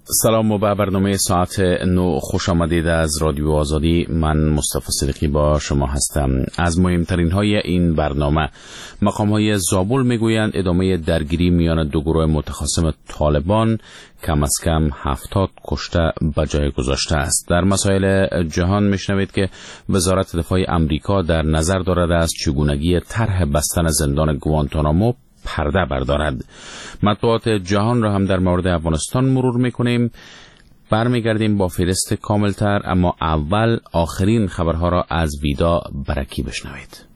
سلام و به برنامه ساعت 9 خوش آمدید از رادیو آزادی. من مصطفی صدیقی با شما هستم. از مهمترین های این برنامه: مقام های زابل میگویند ادامه درگیری میان دو گروه متخاصم طالبان کم از کم 70 کشته به جای گذاشته است. در مسائل جهان میشنوید که وزارت دفاع امریکا در نظر دارد از چگونگی طرح بستن زندان گوانتانامو پرده بردارد. مطبوعات جهان را هم در مورد افغانستان مرور میکنیم. برمیگردیم با فهرست کاملتر، اما اول آخرین خبرها را از ویدا برکی بشنوید.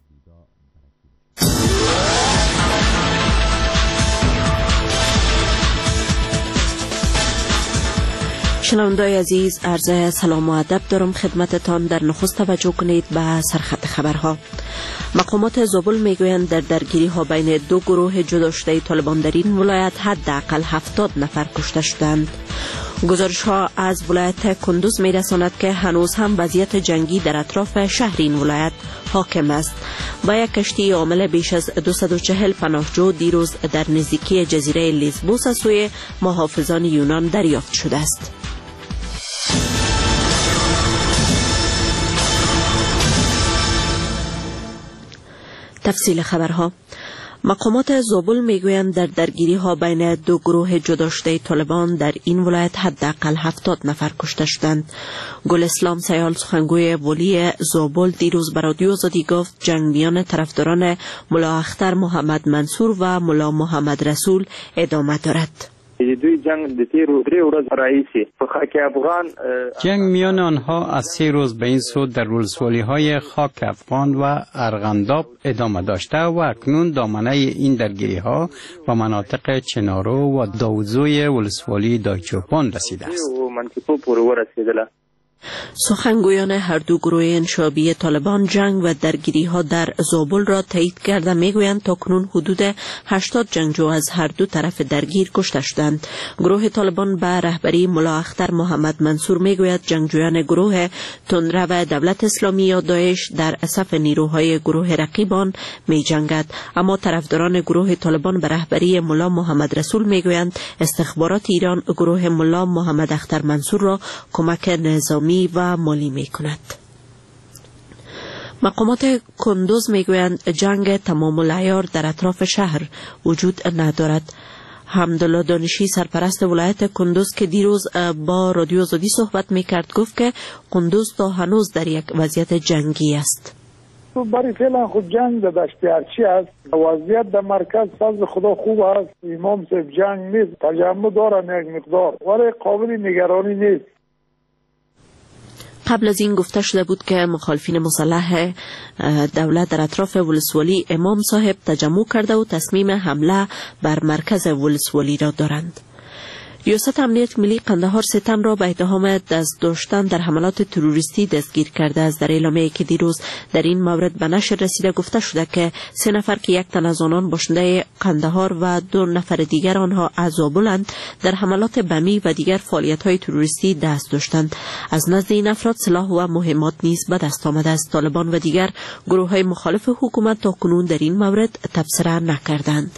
شنوندای عزیز، عرض سلام و ادب دارم خدمتتان. در نخست توجه کنید به سرخط خبرها. مقامات زابل میگویند در درگیری ها بین دو گروه جدا شده طالبان در این ولایت حداقل 70 نفر کشته شدند. گزارش ها از ولایت کندوز میرساند که هنوز هم وضعیت جنگی در اطراف شهر این ولایت حاکم است و یک کشتی حامل بیش از 240 پناهجو دیروز در نزدیکی جزیره لیزبوس از سوی محافظان یونان دریافت شده است. تفصیل خبرها: مقامات زابل میگویند در درگیری ها بین دو گروه جدا شده طالبان در این ولایت حداقل 70 نفر کشته شدند. گل اسلام سیال، سخنگوی ولی زابل، دیروز به رادیو آزادی گفت جنگ میان طرفداران ملا اختر محمد منصور و ملا محمد رسول ادامه دارد. جنگ میان آنها از 3 روز به این سو در ولسوالی های خاک افغان و ارغنداب ادامه داشته و اکنون دامنه این درگیری ها به مناطق چنارو و داوودزوی ولسوالی دایچوپان رسیده است. سخنگویان هر دو گروه انشابی طالبان جنگ و درگیری ها در زابل را تایید کرده میگویند تاکنون حدود 80 جنگجو از هر دو طرف درگیر کشته شدند. گروه طالبان به رهبری ملا اختر محمد منصور میگوید جنگجویان گروه تندرو دولت اسلامی یا داعش در صف نیروهای گروه رقیبان می جنگد، اما طرفداران گروه طالبان به رهبری ملا محمد رسول میگویند استخبارات ایران گروه ملا محمد اختر منصور را کمک نظامی و مالی می کند. مقامات کندوز میگویند جنگ تمام العیار در اطراف شهر وجود ندارد. حمدالله دانشی، سرپرست ولایت کندوز که دیروز با رادیو آزادی صحبت میکرد، گفت که کندوز تا هنوز در یک وضعیت جنگی است. برای فعلا خود جنگ در دشت ارچی است. وضعیت در مرکز فضل خدا خوب است. امام صاحب جنگ نیست، تجمع دارن یک مقدار ولی قابل نگرانی نیست. قبل از این گفته شده بود که مخالفین مسلح دولت در اطراف ولسوالی امام صاحب تجمع کرده و تصمیم حمله بر مرکز ولسوالی را دارند. ریاست امنیت ملی قندهار 3 تن را به اتهام دست داشتن در حملات تروریستی دستگیر کرده است. در اعلامیه‌ای که دیروز در این مورد به نشر رسیده گفته شده که 3 نفر که 1 تن از آنان باشنده قندهار و 2 نفر دیگر آنها از زابلند در حملات بمی و دیگر فعالیت‌های تروریستی دست داشتند. از نزد این افراد سلاح و مهمات نیز به دست آمده است. طالبان و دیگر گروه‌های مخالف حکومت تاکنون در این مورد تبصره نکردند.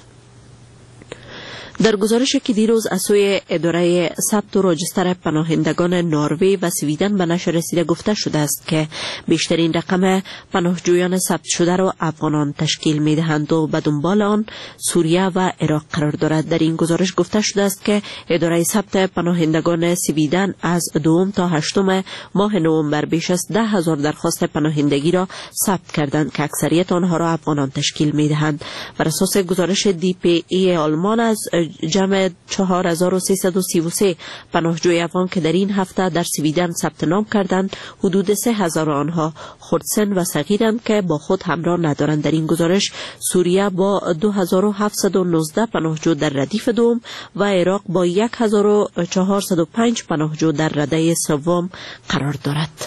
در گزارشی که دیروز از سوی اداره ثبت و راجستر پناهندگان نروژ و سویدن به نشر رسیده گفته شده است که بیشترین رقم پناهجویان ثبت شده را افغانان تشکیل می‌دهند و به دنبال آن سوریه و عراق قرار دارد. در این گزارش گفته شده است که اداره ثبت پناهندگان سویدن از 2 تا 8 ماه نوامبر بیش از 10,000 درخواست پناهندگی را ثبت کردند که اکثریت آنها را افغانان تشکیل می‌دهند. بر اساس گزارش DPE آلمان از جمع 4333 پناهجوی افغان که در این هفته در سویدن ثبت نام کردند، حدود 3000 آنها خردسن و صغیرند که با خود همراه ندارند. در این گزارش سوریه با 2719 پناهجو در ردیف دوم و عراق با 1405 پناهجو در رده سوم قرار دارد.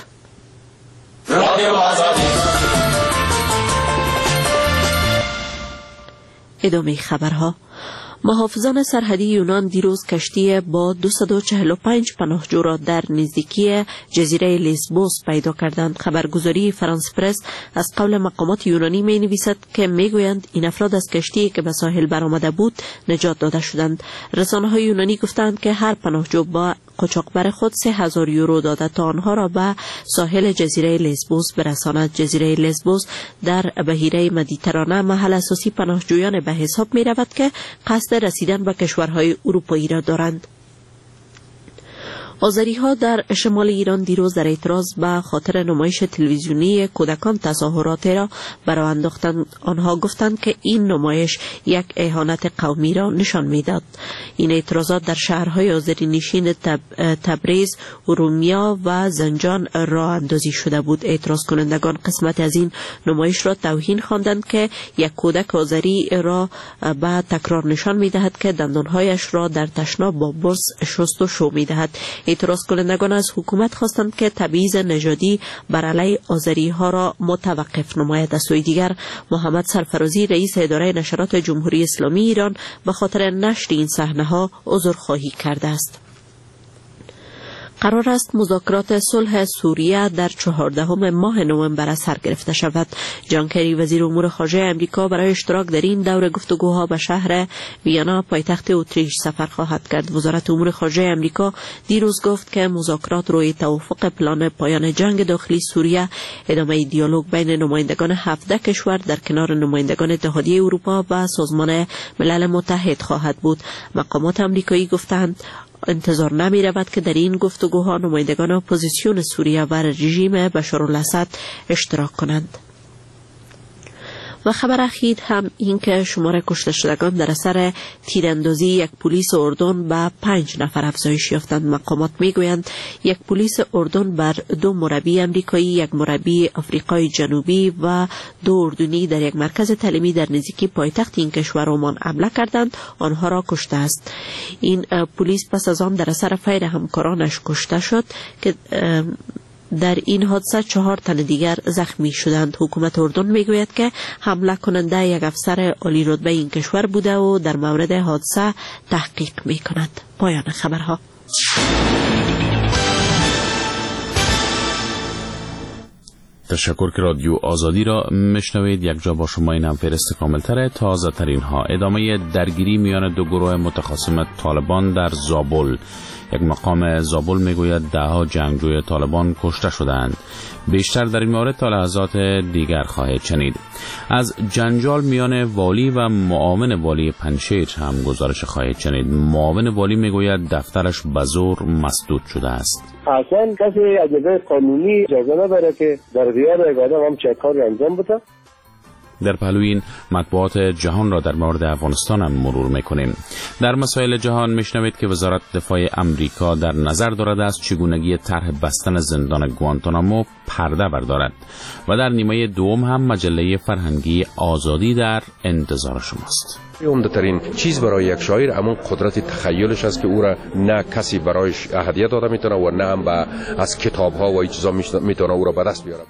ادامه خبرها: محافظان سرحدی یونان دیروز کشتی با 245 پناهجو را در نزدیکی جزیره لیسبوس پیدا کردند. خبرگزاری فرانس پرس از قول مقامات یونانی می نویسد که می گویند این افراد از کشتی که به ساحل برآمده بود نجات داده شدند. رسانه های یونانی گفتند که هر پناهجو با قاچاقبر خود 3000 یورو داده تا آنها را به ساحل جزیره لیسبوس برساند. جزیره لیسبوس در بحیره مدیترانه محل اساسی پناهجویان به حساب می رود که قصد رسیدن به کشورهای اروپایی را دارند. آذری‌ها در شمال ایران دیروز در اعتراض به خاطر نمایش تلویزیونی کودکان تظاهرات را برآ انداختند. آنها گفتند که این نمایش یک اهانت قومی را نشان می‌داد. این اعتراضات در شهرهای آذری نشین تبریز، ارومیه و زنجان راه اندازی شده بود. اعتراض کنندگان قسمت از این نمایش را توهین خواندند که یک کودک آذری را به تکرار نشان می‌دهد که دندانهایش را در تشناب با برس شست و شو می‌دهد. اعتراض کنندگان از حکومت خواستند که تبعیض نژادی بر علیه آذری‌ها را متوقف نماید. از سوی دیگر محمد سرفرازی رئیس اداره نشرات جمهوری اسلامی ایران به خاطر نشر این صحنه‌ها عذرخواهی کرده است. قرار است مذاکرات صلح سوریه در 14 ماه نوامبر سر گرفته شود. جان کری وزیر امور خارجه آمریکا برای اشتراک در این دور گفتگوها به شهر وینا پایتخت اتریش سفر خواهد کرد. وزارت امور خارجه آمریکا دیروز گفت که مذاکرات روی توافق پلان پایان جنگ داخلی سوریه، ادامه دیالوگ بین نمایندگان 17 کشور در کنار نمایندگان اتحادیه اروپا و سازمان ملل متحد خواهد بود. مقامات آمریکایی گفتند انتظار نمی رود که در این گفتگوها نمایندگان اپوزیسیون سوریه و رژیم بشارالاسد اشتراک کنند. و خبر اخیر هم این که شمار کشته شدگان در اثر تیراندازی یک پلیس اردن به 5 نفر افزایش یافتند. مقامات میگویند یک پلیس اردن بر 2 مربی امریکایی، یک مربی آفریقای جنوبی و 2 اردنی در یک مرکز تعلیمی در نزدیکی پایتخت این کشور عمان حمله کردند، آنها را کشته است. این پلیس پس از آن در اثر فیر همکارانش کشته شد که در این حادثه 4 تن دیگر زخمی شدند. حکومت اردن میگوید که حمله کننده یک افسر عالی رتبه این کشور بوده و در مورد حادثه تحقیق میکند. پایان خبرها. تشکر که رادیو آزادی را مشنوید. یک جا با شما این هم فهرست کاملتره. تازه ترین ها: ادامه درگیری میان 2 گروه متخاصم طالبان در زابل. یک مقام زابل میگوید 10 جنگجوی طالبان کشته شدند. بیشتر در این مورد تا لحظات دیگر خواهید شنید. از جنجال میان والی و معاون والی پنجشیر هم گزارش خواهید شنید. معاون والی میگوید دفترش به زور مسدود شده است. اصلا کسی اجازه قانونی اجازه نداره که در دیار یک آدم هم چه کاری انجام بده. در پهلوی این مطبوعات جهان را در مورد افغانستان هم مرور میکنیم. در مسائل جهان میشنوید که وزارت دفاع امریکا در نظر دارد از چگونگی طرح بستن زندان گوانتانامو پرده بردارد و در نیمه دوم هم مجله فرهنگی آزادی در انتظار شماست. عمده‌ترین چیز برای یک شاعر همون قدرت تخیلش است که او را نه کسی برایش هدیه داده میتونه و نه هم از کتاب‌ها و این چیزا میتونه او را به دست بیاره.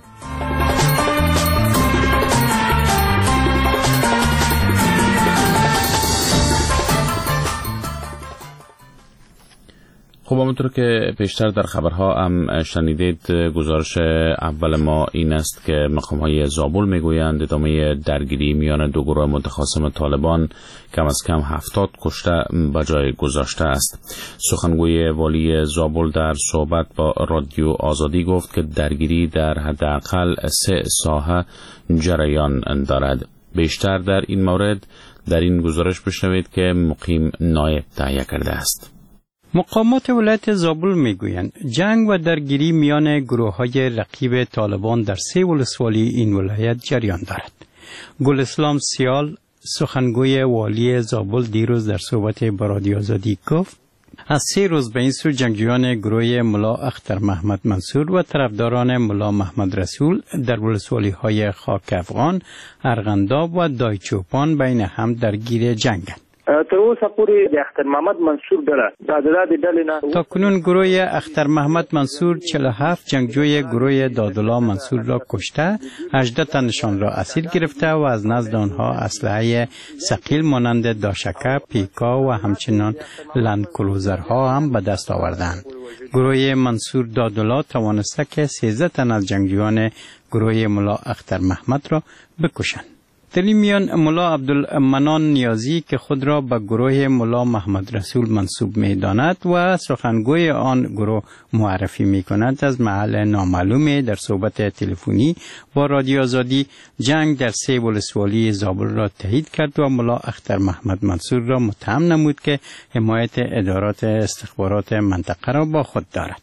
خب همونطور که پیشتر در خبرها هم شنیدید، گزارش اول ما این است که مقام‌های زابل میگویند ادامه درگیری میان 2 گروه متخاصم طالبان کم از کم 70 کشته به جای گذاشته است. سخنگوی والی زابل در صحبت با رادیو آزادی گفت که درگیری در حداقل 3 ساحه جریان دارد. بیشتر در این مورد در این گزارش بشنوید که مقیم نایب تهیه کرده است. مقامات ولایت زابل میگویند جنگ و درگیری میان گروه‌های رقیب طالبان در 3 ولسوالی این ولایت جریان دارد. گل اسلام سیال سخنگوی والی زابل دیروز در صحبت با رادیو آزادی گفت از 3 روز به این سو جنگجویان گروه ملا اختر محمد منصور و طرفداران ملا محمد رسول در ولسوالی‌های خاک افغان، ارغنداب و دایچوپان بین هم درگیر جنگند. تر اوسه پورې د اختر محمد منصور ډله د ډلې نه تا کنون گروه اختر محمد منصور 47 جنگجوی گروه دادالله منصور را کشته، 18 تنشان را اسیر گرفته و از نزد آنها اسلحه ثقیل مانند داشکه، پیکا و همچنان لندکروزرها هم به دست آوردند. گروه منصور دادالله توانسته که 13 تن از جنگجویان گروه ملا اختر محمد را بکشند. در این میان ملا عبدالمنان نیازی که خود را به گروه ملا محمد رسول منسوب می داند و سخنگوی آن گروه معرفی می کند، از محل نامعلوم در صحبت تلفنی با رادیو آزادی جنگ در 3 ولسوالی زابل را تایید کرد و ملا اختر محمد منصور را متهم نمود که حمایت ادارات استخبارات منطقه را با خود دارد.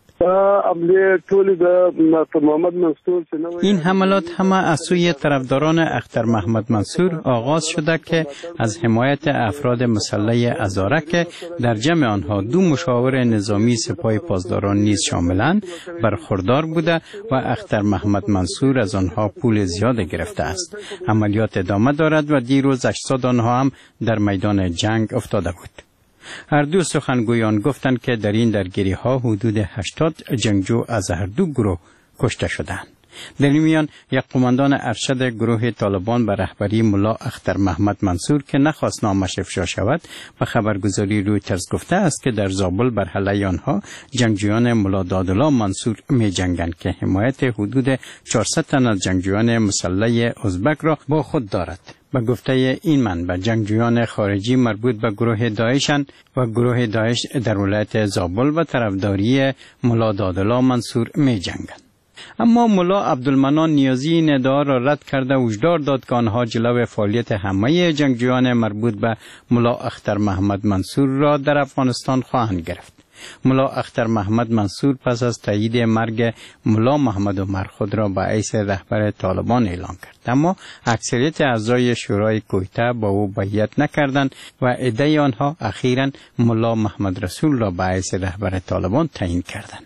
این حملات همه از سوی طرفداران اختر محمد منصور آغاز شده که از حمایت افراد مسلح ازارک در جمع آنها 2 مشاور نظامی سپاه پاسداران نیز شاملند برخوردار بوده و اختر محمد منصور از آنها پول زیاد گرفته است. عملیات ادامه دارد و دیروز اجساد آنها هم در میدان جنگ افتاده بود. هر دو سخنگویان گفتند که در این درگیری ها حدود 80 جنگجو از هر دو گروه کشته شدند. در این میان یک قماندان ارشد گروه طالبان به رهبری ملا اختر محمد منصور که نخواست نامش افشا شود به خبرگزاری رویترز گفته است که در زابل بر علیه آنها جنگجویان ملا دادالله منصور می جنگند که حمایت حدود 400 تن از جنگجویان مسلح ازبک را با خود دارد. به گفته این منبع جنگجویان خارجی مربوط به گروه داعشند و گروه داعش در ولایت زابل و طرفداری ملا دادالله منصور می جنگند. اما ملا عبدالمنان نیازی این ادعا را رد کرده و هشدار داد که آنها جلو فعالیت همه جنگجویان مربوط به ملا اختر محمد منصور را در افغانستان خواهند گرفت. ملا اختر محمد منصور پس از تایید مرگ ملا محمد عمر خود را به حیث رهبر طالبان اعلام کرد، اما اکثریت اعضای شورای کویته با او بیعت نکردند و عده آنها اخیراً ملا محمد رسول را به حیث رهبر طالبان تعیین کردند.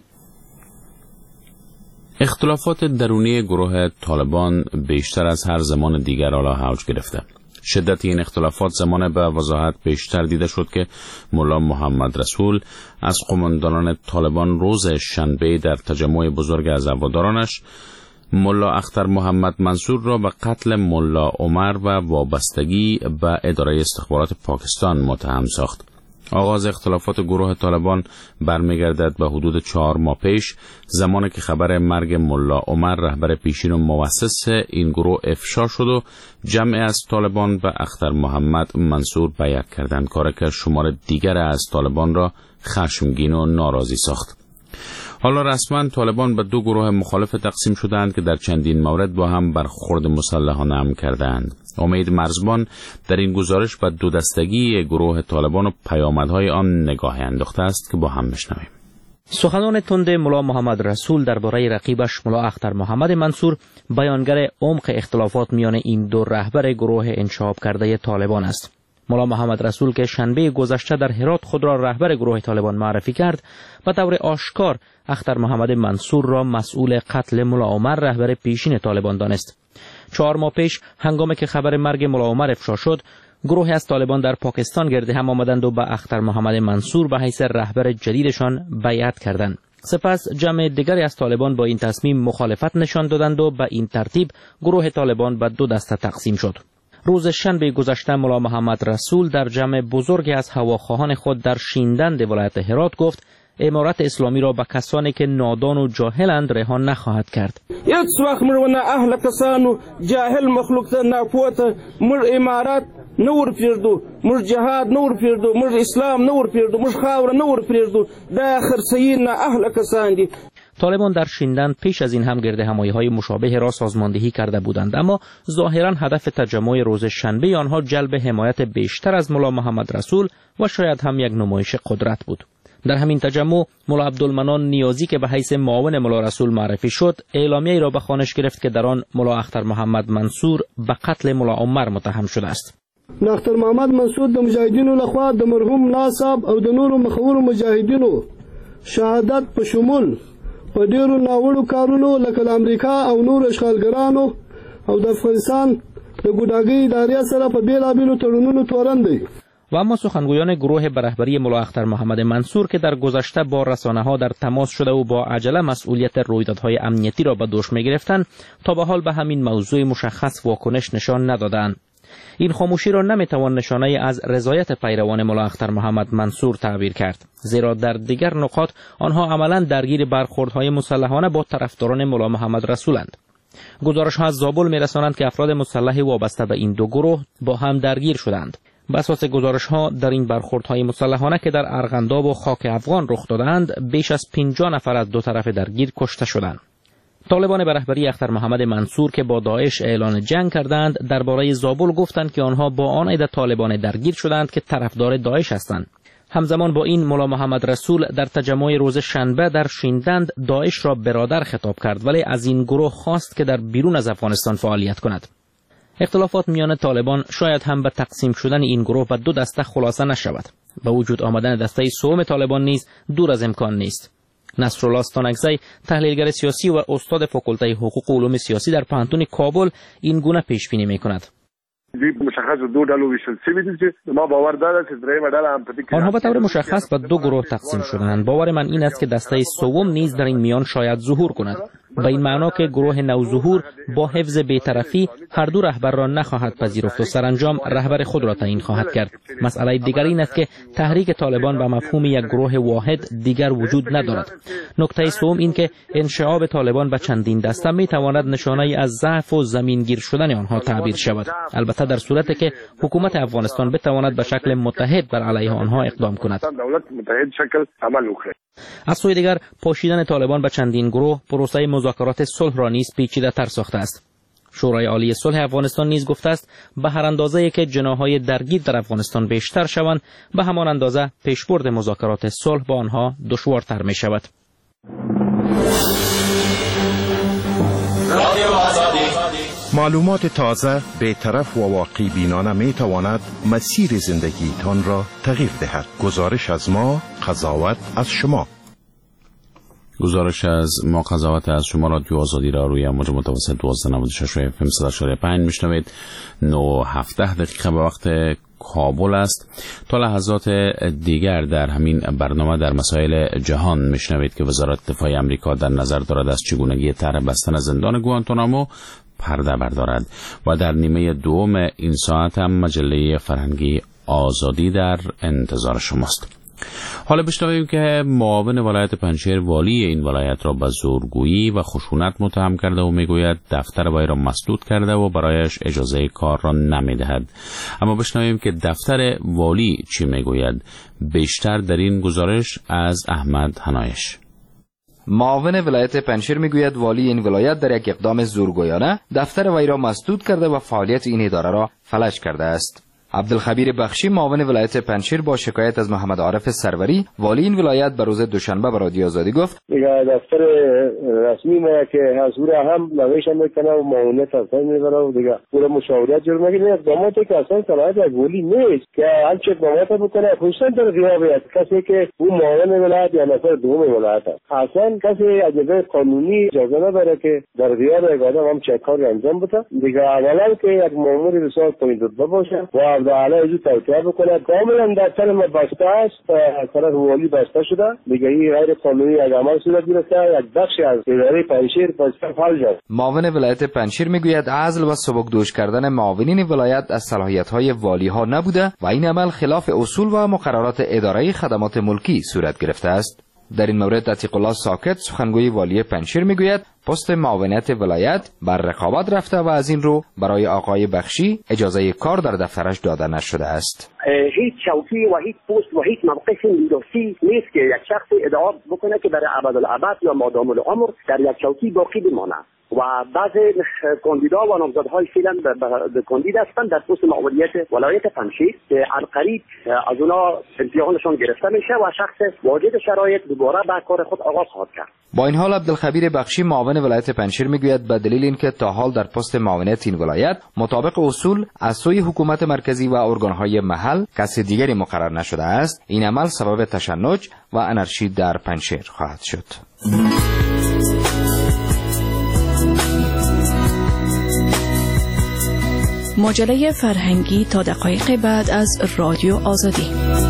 اختلافات درونی گروه طالبان بیشتر از هر زمان دیگر حالا اوج گرفته. شدت این اختلافات زمان به وضاحت بیشتر دیده شد که ملا محمد رسول از قماندانان طالبان روز شنبه در تجمع بزرگ از هوادارانش ملا اختر محمد منصور را به قتل ملا عمر و وابستگی به اداره استخبارات پاکستان متهم ساخت. آغاز اختلافات گروه طالبان برمیگردد به حدود 4 ماه پیش، زمانی که خبر مرگ ملا عمر رهبر پیشین و مؤسس این گروه افشا شد و جمع از طالبان به اختر محمد منصور بیعت کردند، کاری که شمار دیگر از طالبان را خشمگین و ناراضی ساخت. حالا رسما طالبان به 2 گروه مخالف تقسیم شدند که در چندین مورد با هم برخورد مسلحانه هم کردند. امید مرزبان در این گزارش به 2 دستگی گروه طالبان و پیامدهای آن نگاهی انداخته است که با هم بشنویم. سخنان تند ملا محمد رسول درباره رقیبش ملا اختر محمد منصور بیانگر عمق اختلافات میان این 2 رهبر گروه انشعاب کرده طالبان است. ملا محمد رسول که شنبه گذشته در هرات خود را رهبر گروه طالبان معرفی کرد، به طور آشکار اختر محمد منصور را مسئول قتل ملا عمر رهبر پیشین طالبان دانست. 4 ماه پیش هنگامی که خبر مرگ ملا عمر افشا شد، گروهی از طالبان در پاکستان گرد هم آمدند و به اختر محمد منصور به حیث رهبر جدیدشان بیعت کردند. سپس جمع دیگری از طالبان با این تصمیم مخالفت نشان دادند و به این ترتیب گروه طالبان به 2 دسته تقسیم شد. روز شنبه گذشته ملا محمد رسول در جمع بزرگی از هواخواهان خود در شیندند ولایت هرات گفت امارت اسلامی را به کسانی که نادان و جاهلند رها نخواهد کرد. هیڅ وخت مړونه اهل کسانو جاهل مخلوق ته ناپوهه مړ امارت نه ورپرېږدو، موږ جهاد نه ورپرېږدو، موږ اسلام نه ورپرېږدو، موږ خاوره نه ورپرېږدو. دا خرڅوي نه اهل کسان دي. طالبان در شیندن پیش از این هم گرد همایی‌های مشابه را سازماندهی کرده بودند، اما ظاهراً هدف تجمع روز شنبه آنها جلب حمایت بیشتر از ملا محمد رسول و شاید هم یک نمایش قدرت بود. در همین تجمع ملا عبدالمنان نیازی که به حیث معاون ملا رسول معرفی شد، اعلامیه‌ای را به خوانش گرفت که در آن ملا اختر محمد منصور به قتل ملا عمر متهم شده است. اختر محمد منصور د مجاهدینو لخوا د مرحوم ناصب او د نورو مخورو مجاهدینو شهادت په شمول په ډیرو ناوړو کارونو لکه د امریکا او نور اشغالګرانو او د افغانستان د ګوډاګۍ ادارې سره په بیلابیلو تړونونو تورن دی. و اما سخنگویان گروه به رهبری ملا اختر محمد منصور که در گذشته با رسانه‌ها در تماس شده و با عجله مسئولیت رویدادهای امنیتی را به دوش می‌گرفتند، تا به حال به همین موضوع مشخص واکنش نشان ندادند. این خاموشی را نمیتوان نشانه از رضایت پیروان ملا اختر محمد منصور تعبیر کرد، زیرا در دیگر نقاط آنها عملاً درگیر برخوردهای مسلحانه با طرفداران ملا محمد رسولند. گزارش‌ها از زابل می‌رسانند که افراد مسلح وابسته به این دو گروه با هم درگیر شدند. بر اساس گزارش‌ها در این برخوردهای مسلحانه که در ارغنداب و خاک افغان رخ دادند، بیش از 50 نفر از دو طرف درگیر کشته شدند. طالبان به رهبری اختر محمد منصور که با داعش اعلان جنگ کردند، درباره زابل گفتند که آنها با آن عده طالبان درگیر شدند که طرفدار داعش هستند. همزمان با این ملا محمد رسول در تجمع روز شنبه در شیندند داعش را برادر خطاب کرد، ولی از این گروه خواست که در بیرون از افغانستان فعالیت کند. اختلافات میان طالبان شاید هم به تقسیم شدن این گروه به دو دسته خلاصه نشود. به وجود آمدن دسته سوم طالبان نیز دور از امکان نیست. نصرالله استانکزی، تحلیلگر سیاسی و استاد فاکولته حقوق و علوم سیاسی در پوهنتون کابل، این گونه پیش بینی می‌کند. آنها به طور مشخص به دو گروه تقسیم شدند. باور من این است که دسته سوم نیز در این میان شاید ظهور کند، به این معنا که گروه نوظهور با حفظ بی‌طرفی هر دو رهبر را نخواهد پذیرفت و سرانجام رهبر خود را تعیین خواهد کرد. مسئله دیگر این است که تحریک طالبان به مفهوم یک گروه واحد دیگر وجود ندارد. نکته سوم این که انشعاب طالبان به چندین دسته میتواند نشانه از ضعف و زمینگیر شدن آنها تعبیر شود، البته در صورتی که حکومت افغانستان بتواند به شکل متحد بر علیه آنها اقدام کند. از سوی دیگر پاشیدن طالبان به چندین گروه پروسه مذاکرات صلح را نیز پیچیده‌تر ساخته است. شورای عالی صلح افغانستان نیز گفته است به هر اندازه‌ای که جناح‌های درگیر در افغانستان بیشتر شوند، به همان اندازه پیشبرد مذاکرات صلح با آنها دشوارتر می شود. معلومات تازه، بی‌طرف و واقعی بینانه می تواند مسیر زندگیتان را تغییر دهد. گزارش از ما، قضاوت از شما. گزارش از ما، قضاوت از شما. رادیو آزادی را روی موج متوسط 1296 و FM 100.5 میشنوید. 9:17 دقیقه به وقت کابل است. تا لحظات دیگر در همین برنامه در مسائل جهان میشنوید که وزارت دفاع آمریکا در نظر دارد از چگونگی طرح بستن زندان گوانتانامو پرده بردارد و در نیمه دوم این ساعت هم مجله فرهنگی آزادی در انتظار شماست. حالا بشنویم که معاون ولایت پنجشیر والی این ولایت را به زورگویی و خشونت متهم کرده و میگوید دفتر وی را مسدود کرده و برایش اجازه کار را نمیدهد. اما بشنویم که دفتر والی چی میگوید. بیشتر در این گزارش از احمد حنایش. معاون ولایت پنجشیر میگوید والی این ولایت در یک اقدام زورگویانه دفتر وی را مسدود کرده و فعالیت این اداره را فلج کرده است. عبدالخبیر بخشی، معاون ولایت پنجشیر، با شکایت از محمد عارف سروری والی این ولایت به روز دوشنبه به رادیو آزادی گفت دفتر رسمی ما که حضور هم نوشته میکنه و معاونت اصلا میبره و دیگه پورا مشاورت جور میگیره. اقداماتی که اصلا صلاحیت از والی نیست که هر چه اقدامات بکنه، خصوصا در غیاب کسی که اون معاون ولایت یا نفر دوم ولایت است. اصلا کسی اجازه قانونی اجازه نداره که در غیاب یک آدم هم چه کاری انجام بده. دیگه اولا که یک مأمور بسیار پایین رتبه باشه و در علیه توطئه بکنه. کاملا دفتر ما بسته است، از طرف والی بسته شده. دیگه این غیر قانونی یک عمل صورت گرفته، یک بخشی از اداره پنجشیر بسته فلج است. معاون ولایت پنجشیر میگوید عزل و سبکدوش کردن معاونین ولایت از صلاحیت‌های والی ها نبوده و این عمل خلاف اصول و مقررات اداره خدمات ملکی صورت گرفته است. در این مورد عتیق الله ساکت، سخنگوی والی پنجشیر، میگوید پست معاونت ولایت بر رقابت رفته و از این رو برای آقای بخشی اجازه کار در دفترش داده نشده است. هیچ چوکی و هیچ پست و هیچ موقف میراثی نیست که یک شخص ادعا بکنه که برای ابدالابد یا مادام العمر در یک چوکی باقی بمانه. و بعضی کاندیدا و نامزدهای فعلا به کاندید هستند در پست معاونیت ولایت پنجشیر که القریب از اونا امتحانشان گرفته میشه و شخص واجد شرایط دوباره به کار خود آغاز خواهد کرد. با این حال عبدالخبیر بخشی، معاون ولایت پنجشیر، میگوید به دلیل اینکه تا حال در پست معاونت این ولایت مطابق اصول از سوی حکومت مرکزی و ارگانهای محل کسی دیگری مقرر نشده است، این عمل سبب تشنج و انارشی در پنجشیر خواهد شد. مجله فرهنگی تا دقایق بعد از رادیو آزادی.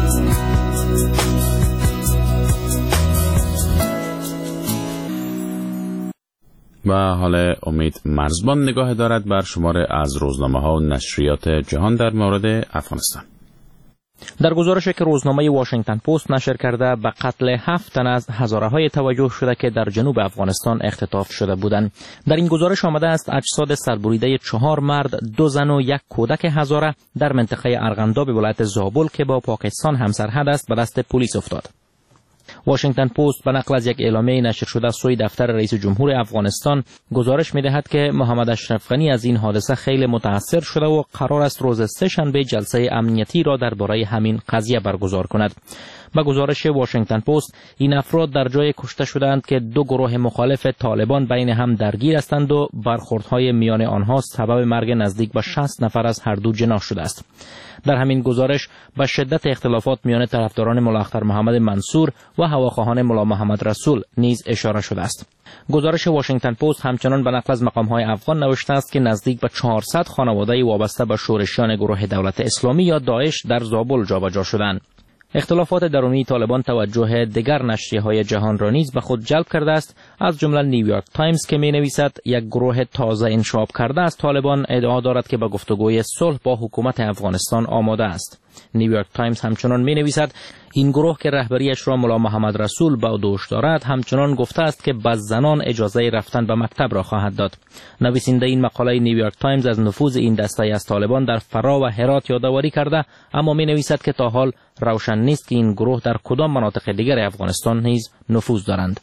و حال امید مرزبان نگاه دارد بر شماره از روزنامه ها و نشریات جهان در مورد افغانستان. در گزارشی که روزنامه واشنگتن پست نشر کرده، به قتل 7 تن از هزاره های توجه شده که در جنوب افغانستان اختطاف شده بودند. در این گزارش آمده است اجساد سربریده 4 مرد، 2 زن و 1 کودک هزاره در منطقه ارغنداب ولایت زابل که با پاکستان همسرحد است به دست پلیس افتاد. واشنگتن پست به نقل از یک اعلامیه نشر شده سوی دفتر رئیس جمهور افغانستان گزارش می‌دهد که محمد اشرف غنی از این حادثه خیلی متاثر شده و قرار است روز سه‌شنبه جلسه امنیتی را درباره همین قضیه برگزار کند. با گزارش واشنگتن پست این افراد در جای کشته شدند که 2 گروه مخالف طالبان بین هم درگیر هستند و برخوردهای میان آنها سبب مرگ نزدیک به 60 نفر از هر دو جناح شده است. در همین گزارش به شدت اختلافات میان طرفداران ملا اختر محمد منصور و هواخواهان ملا محمد رسول نیز اشاره شده است. گزارش واشنگتن پست همچنان به نقل از مقام‌های افغان نوشته است که نزدیک به 400 خانواده وابسته به شورشیان گروه دولت اسلامی یا داعش در زابل جابجا شدند. اختلافات درونی طالبان توجه دیگر نشریه‌های جهان را نیز به خود جلب کرده است، از جمله نیویورک تایمز که می‌نویسد یک گروه تازه انشاب کرده از طالبان ادعا دارد که به گفتگوی صلح با حکومت افغانستان آماده است. نیویورک تایمز همچنان می‌نویسد این گروه که رهبریش را ملا محمد رسول به دوش دارد همچنان گفته است که به زنان اجازه رفتن به مکتب را خواهد داد. نویسنده این مقاله نیویورک تایمز از نفوذ این دسته از طالبان در فرا و هرات یادآوری کرده، اما می‌نویسد که تا حال روشن نیست که این گروه در کدام مناطق دیگر افغانستان نیز نفوذ دارند.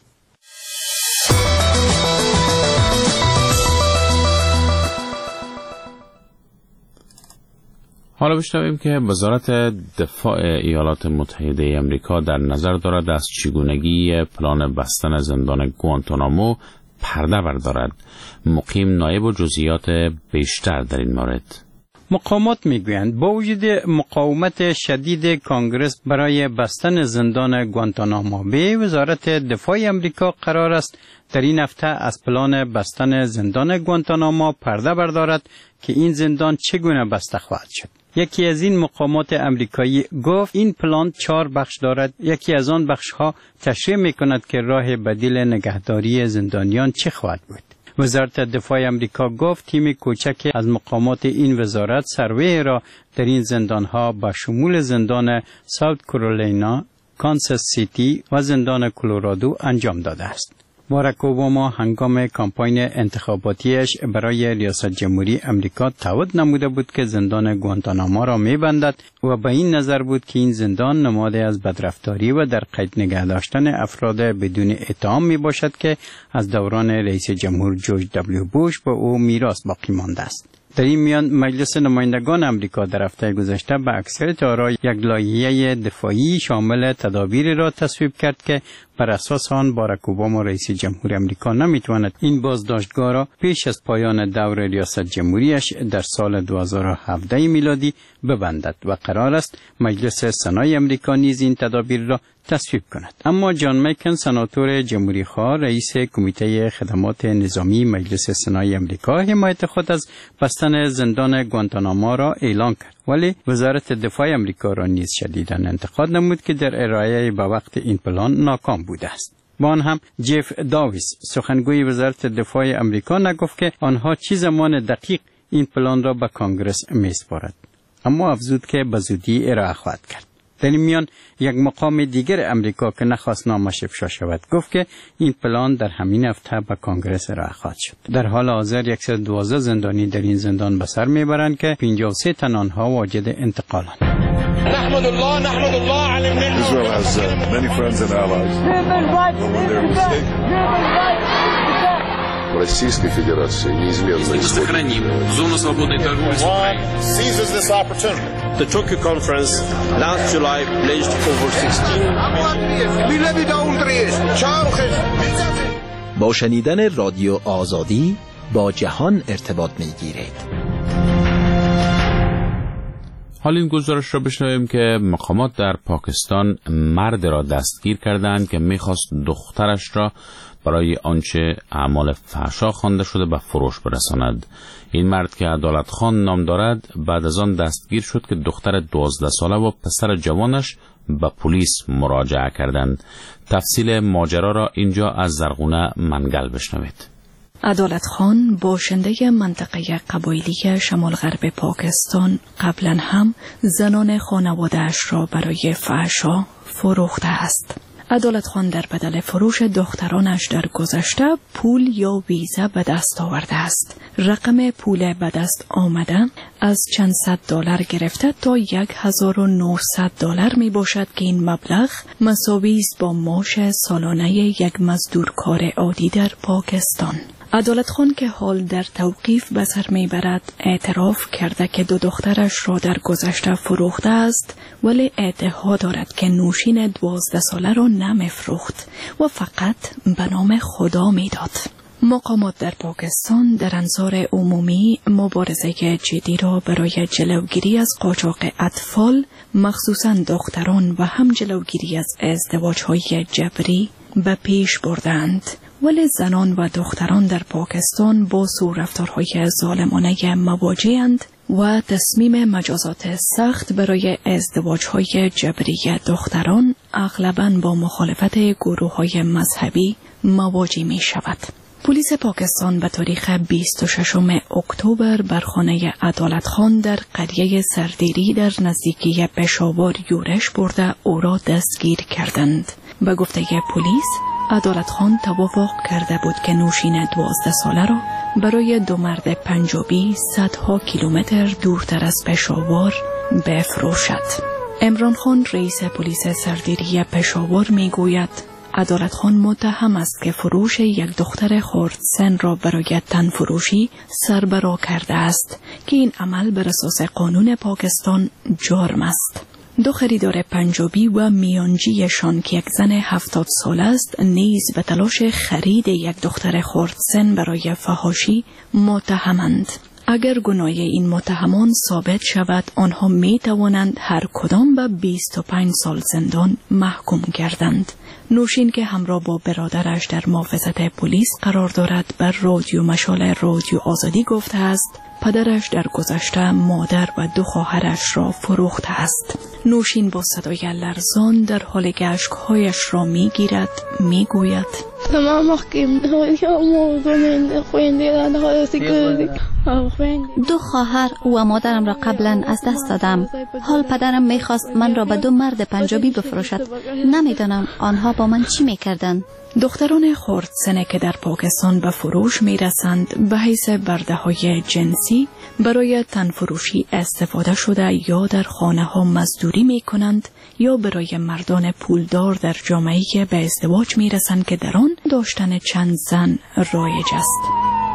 حالا بشنویم که وزارت دفاع ایالات متحده آمریکا در نظر دارد از چگونگی پلان بستن زندان گوانتانامو پرده بردارد. مقیم نایب و جزئیات بیشتر در این مورد. مقامات میگویند با وجود مقاومت شدید کانگرس برای بستن زندان گوانتانامو به، وزارت دفاع آمریکا قرار است در این هفته از پلان بستن زندان گوانتانامو پرده بردارد که این زندان چگونه بسته خواهد شد. یکی از این مقامات امریکایی گفت این پلان 4 بخش دارد. یکی از آن بخش‌ها تشریح می‌کند که راه بدیل نگهداری زندانیان چه خواهد بود. وزارت دفاع آمریکا گفت تیم کوچکی از مقامات این وزارت سروی را در این زندان‌ها با شمول زندان ساوت کارولاینا، کانساس سیتی و زندان کلرادو انجام داده است. باراک اوباما هنگام کمپاین انتخاباتیش برای ریاست جمهوری امریکا تعهد نموده بود که زندان گوانتانامو را می‌بندد و به این نظر بود که این زندان نماد از بدرفتاری و در قید نگه داشتن افراد بدون اتهام میباشد که از دوران رئیس جمهور جورج دبلیو بوش به او میراث باقی مانده است. در این میان مجلس نمایندگان امریکا در هفته گذشته به اکثریت آرا یک لایحه دفاعی شامل تدابیری را تصویب کرد که بر اساس آن باراک اوباما رئیس جمهور امریکا نمیتواند این بازداشتگاه را پیش از پایان دور ریاست جمهوریش در سال 2017 میلادی ببندد و قرار است مجلس سنای امریکا نیز این تدابیر را تصویب کند. اما جان میکن سناتور جمهوری خواه رئیس کمیته خدمات نظامی مجلس سنای امریکا حمایت خود از بستن زندان گوانتانامو را اعلان کرد، ولی وزارت دفاع امریکا را نیز شدیداً انتقاد نمود که در ارائه به وقت این پلان ناکام بوده است. با آن هم جف داویس سخنگوی وزارت دفاع امریکا نگفت که آنها چه زمان دقیق این پلان را به کانگرس میسپارد، اما افزود که به زودی ارائه خواهد کرد. در این میان یک مقام دیگر امریکا که نخواست نامش افشا شود گفت که این پلان در همین هفته به کانگرس ارائه خواهد شد. در حال حاضر 112 زندانی در این زندان به سر میبرند که 53 تن آنها واجد انتقالند. نحمد الله على النعمة. Israel has many friends and allies. Российской Федерации неизменно сохраним зону свободной торговли с Украиной. Seizes this opportunity. The Tokyo conference last July pledged over 16. با شنیدن رادیو آزادی با جهان ارتباط می‌گیرید. حال این گزارش را بشنویم که مقامات در پاکستان مرد را دستگیر کردند که میخواست دخترش را برای آنچه اعمال فحشا خوانده شده به فروش برساند. این مرد که عدالت خان نام دارد بعد از آن دستگیر شد که دختر 12 ساله و پسر جوانش به پلیس مراجعه کردند. تفصیل ماجرا را اینجا از زرغونه منگل بشنوید. عدالت خان باشنده منطقه قبایلی شمال غرب پاکستان قبلا هم زنان خانواده‌اش را برای فحشا فروخته است. عدالت خان در بدل فروش دخترانش در گذشته پول یا ویزا به دست آورده است. رقم پول به دست آمده از چند صد دلار گرفته تا $1900 می باشد که این مبلغ مساوی است با معاش سالانه یک مزدورکار عادی در پاکستان. عدالت خان که حال در توقیف به سر میبرد اعتراف کرده که 2 دخترش را در گذشته فروخته است، ولی ادعا دارد که نوشین 12 ساله را نمیفروخت و فقط به نام خدا میداد. مقامات در پاکستان در انظار عمومی مبارزه جدی را برای جلوگیری از قاچاق اطفال مخصوصا دختران و هم جلوگیری از ازدواج‌های جبری به پیش بردند. ولی زنان و دختران در پاکستان با سوء رفتارهای ظالمانه مواجه‌اند و تصمیم مجازات سخت برای ازدواج‌های جبری دختران اغلباً با مخالفت گروه‌های مذهبی مواجه می‌شود. پلیس پاکستان به تاریخ 26 اکتبر بر خانه عدالت خان در قریه سردیری در نزدیکی پشاور یورش برده او را دستگیر کردند. به گفته پلیس عدالت خان توافق کرده بود که نوشین 12 ساله را برای 2 مرد پنجابی صدها کیلومتر دورتر از پشاور بفروشد. عمران خان رئیس پلیس سردیری پشاور می گوید عدالت خان متهم است که فروش یک دختر خردسن را برای تنفروشی سربرا کرده است که این عمل بر اساس قانون پاکستان جرم است. 2 خریدار پنجابی و میانجیشان که یک زن 70 ساله است نیز به تلاش خرید یک دختر خردسن برای فحاشی متهمند. اگر گناه این متهمان ثابت شود آنها می توانند هر کدام به 25 سال زندان محکوم گردند. نوشین که همراه با برادرش در محافظت پلیس قرار دارد بر رادیو مشال رادیو آزادی گفته است پدرش در گذشته مادر و 2 خواهرش را فروخته است. نوشین با صدای لرزان در حال که اشک‌هایش را می‌گیرد می‌گوید دو خواهر و مادرم را قبلا از دست دادم. حال پدرم میخواست من را به 2 مرد پنجابی بفروشد. نمیدانم آنها با من چی میکردن. دختران خردسنه که در پاکستان به فروش میرسند به حیث برده‌های جنسی برای تنفروشی استفاده شده یا در خانه ها مزدوری میکنند یا برای مردان پولدار در جامعه‌ای که به ازدواج میرسند که در آن داشتن چند زن رایج است.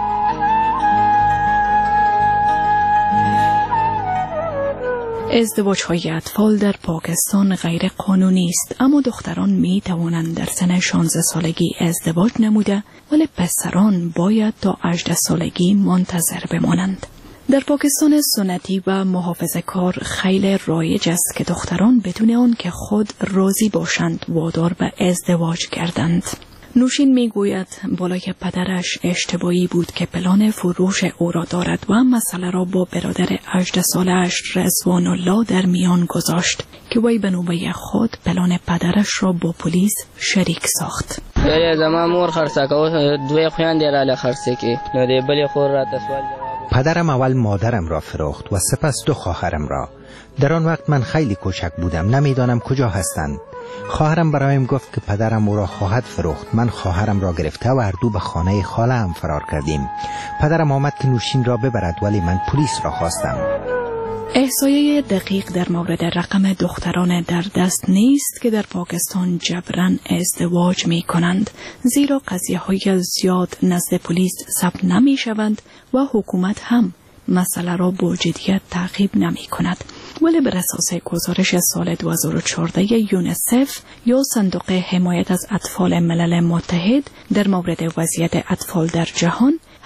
ازدواج‌های اطفال در پاکستان غیر قانونی است، اما دختران می توانند در سن 16 سالگی ازدواج نموده ولی پسران باید تا 18 سالگی منتظر بمانند. در پاکستان سنتی و محافظه‌کار خیلی رایج است که دختران بدون آن که خود راضی باشند وادار به ازدواج کردند. نوشین میگوید بالای پدرش اشتباهی بود که پلان فروش او را دارد و مسئله را با برادر 18 سالش رضوان الله در میان گذاشت که وی به نوبه خود پلان پدرش را با پلیس شریک ساخت. زمان مور خرڅه کوي 2 خويندې را خرڅه کی نو دې بلې خور را تسوال. پدرم اول مادرم را فروخت و سپس 2 خواهرم را. در آن وقت من خیلی کوچک بودم، نمیدانم کجا هستند. خواهرم برایم گفت که پدرم او را خواهد فروخت. من خواهرم را گرفته و هر دو به خانه خاله هم فرار کردیم. پدرم آمد که نوشین را ببرد ولی من پلیس را خواستم. احصایه دقیق در مورد رقم دختران در دست نیست که در پاکستان جبران ازدواج می کنند، زیرا قضیه های زیاد نزد پلیس ثبت نمی شوند و حکومت هم مسئله را با جدیت تعقیب نمی کند. ولی بر اساس گزارش سال 2014 یونیسف یا صندوق حمایت از اطفال ملل متحد در مورد وضعیت اطفال در جهان،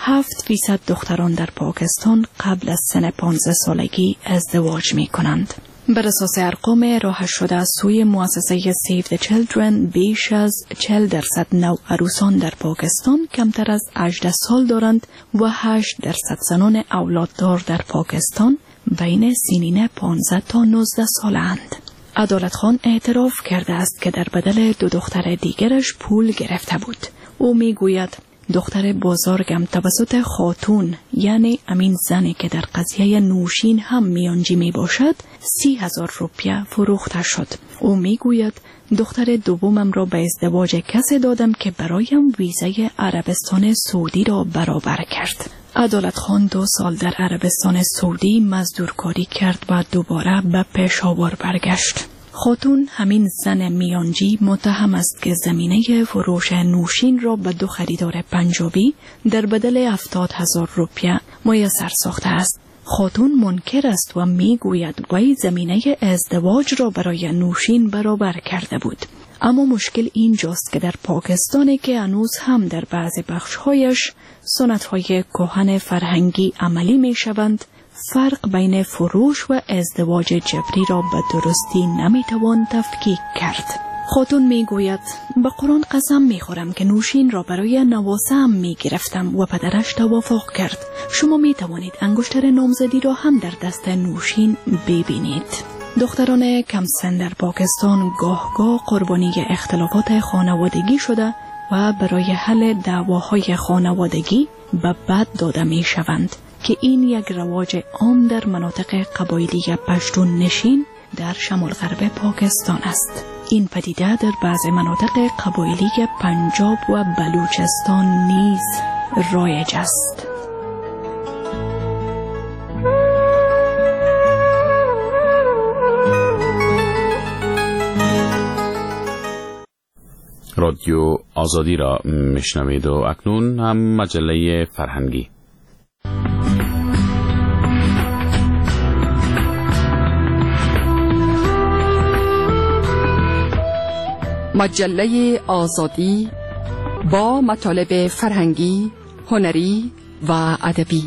7% دختران در پاکستان قبل از سن 15 سالگی ازدواج می کنند. بر اساس ارقام ارائه شده از سوی مؤسسه Save the Children، بیش از 40% نوعروسان در پاکستان کمتر از 18 سال دارند و 8% زنان اولاددار در پاکستان بین سنین 15 تا 19 سالند. عدالت خان اعتراف کرده است که در بدل 2 دختر دیگرش پول گرفته بود. او می گوید دختر بزرگم توسط خاتون، یعنی امین زنی که در قضیه نوشین هم میانجی می باشد، 30,000 روپیه فروخته شد. او می گوید دختر دومم را به ازدواج کسی دادم که برایم ویزای عربستان سعودی را برابر کرد. عدالت خان 2 سال در عربستان سعودی مزدورکاری کرد و دوباره به پشاور برگشت. خاتون همین زن میانجی متهم است که زمینه فروش نوشین را به 2 خریدار پنجابی در بدل 70,000 روپیه میسر ساخته است. خاتون منکر است و میگوید وی زمینه ازدواج را برای نوشین برابر کرده بود. اما مشکل اینجاست که در پاکستانی که هنوز هم در بعض بخش‌هایش سنت‌های کهن فرهنگی عملی می‌شوند، فرق بین فروش و ازدواج جبری را به درستی نمیتوان تفکیک کرد. خاتون میگوید به قرآن قسم میخورم که نوشین را برای نواسه‌ام میگرفتم و پدرش توافق کرد. شما میتوانید انگشتر نامزدی را هم در دست نوشین ببینید. دختران کم سن در پاکستان گاه قربانی اختلافات خانوادگی شده و برای حل دعواهای خانوادگی به بد داده میشوند که این یک رواج عام در مناطق قبایلی پشتون نشین در شمال غرب پاکستان است. این پدیده در بعض مناطق قبایلی پنجاب و بلوچستان نیز رایج است. رادیو آزادی را میشنوید و اکنون هم مجله فرهنگی. مجله آزادی با مطالب فرهنگی، هنری و ادبی.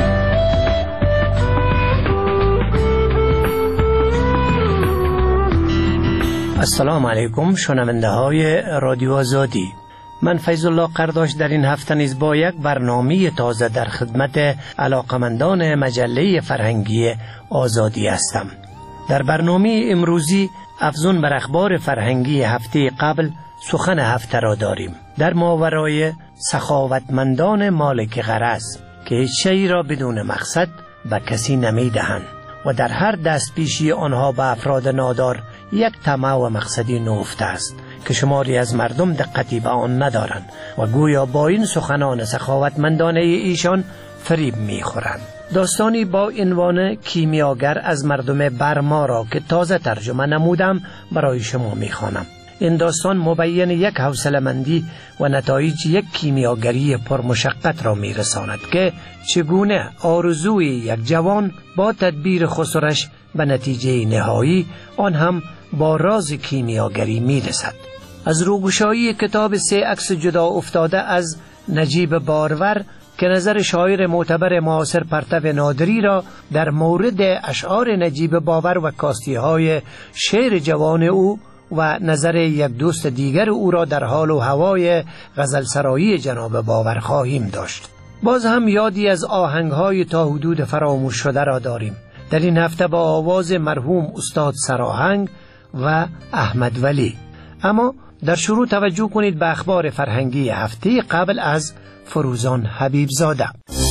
السلام علیکم شنونده های رادیو آزادی. من فیض الله قرداش در این هفته نیز با یک برنامه تازه در خدمت علاقمندان مجله فرهنگی آزادی هستم. در برنامه امروزی افزون بر اخبار فرهنگی هفته قبل سخن هفته را داریم. در ماورای سخاوتمندان مالک غرض که هیچ شیء را بدون مقصد به کسی نمی دهند و در هر دست پیشی آنها به افراد نادار یک طمع و مقصدی نهفته است که شماری از مردم دقتی به آن ندارند و گویا با این سخنان سخاوتمندانه ایشان فریب می‌خورند. داستانی با عنوان کیمیاگر از مردم برما را که تازه ترجمه نمودم برای شما می‌خوانم. این داستان مبین یک حوصله‌مندی و نتایج یک کیمیاگری پرمشقت را می‌رساند که چگونه آرزوی یک جوان با تدبیر خسرش به نتیجه نهایی آن هم با راز کیمیاگری می‌رسد. از روگشایی کتاب 3 عکس جدا افتاده از نجیب بارور که نظر شاعر معتبر معاصر پرتو نادری را در مورد اشعار نجیب بارور و کاستی‌های شعر جوان او و نظر یک دوست دیگر او را در حال و هوای غزلسرایی جناب باور خواهیم داشت. باز هم یادی از آهنگ‌های تا حدود فراموش شده را داریم. در این هفته با آواز مرحوم استاد سراهنگ و احمد ولی. اما در شروع توجه کنید به اخبار فرهنگی هفته قبل از فروزان حبیبزاده.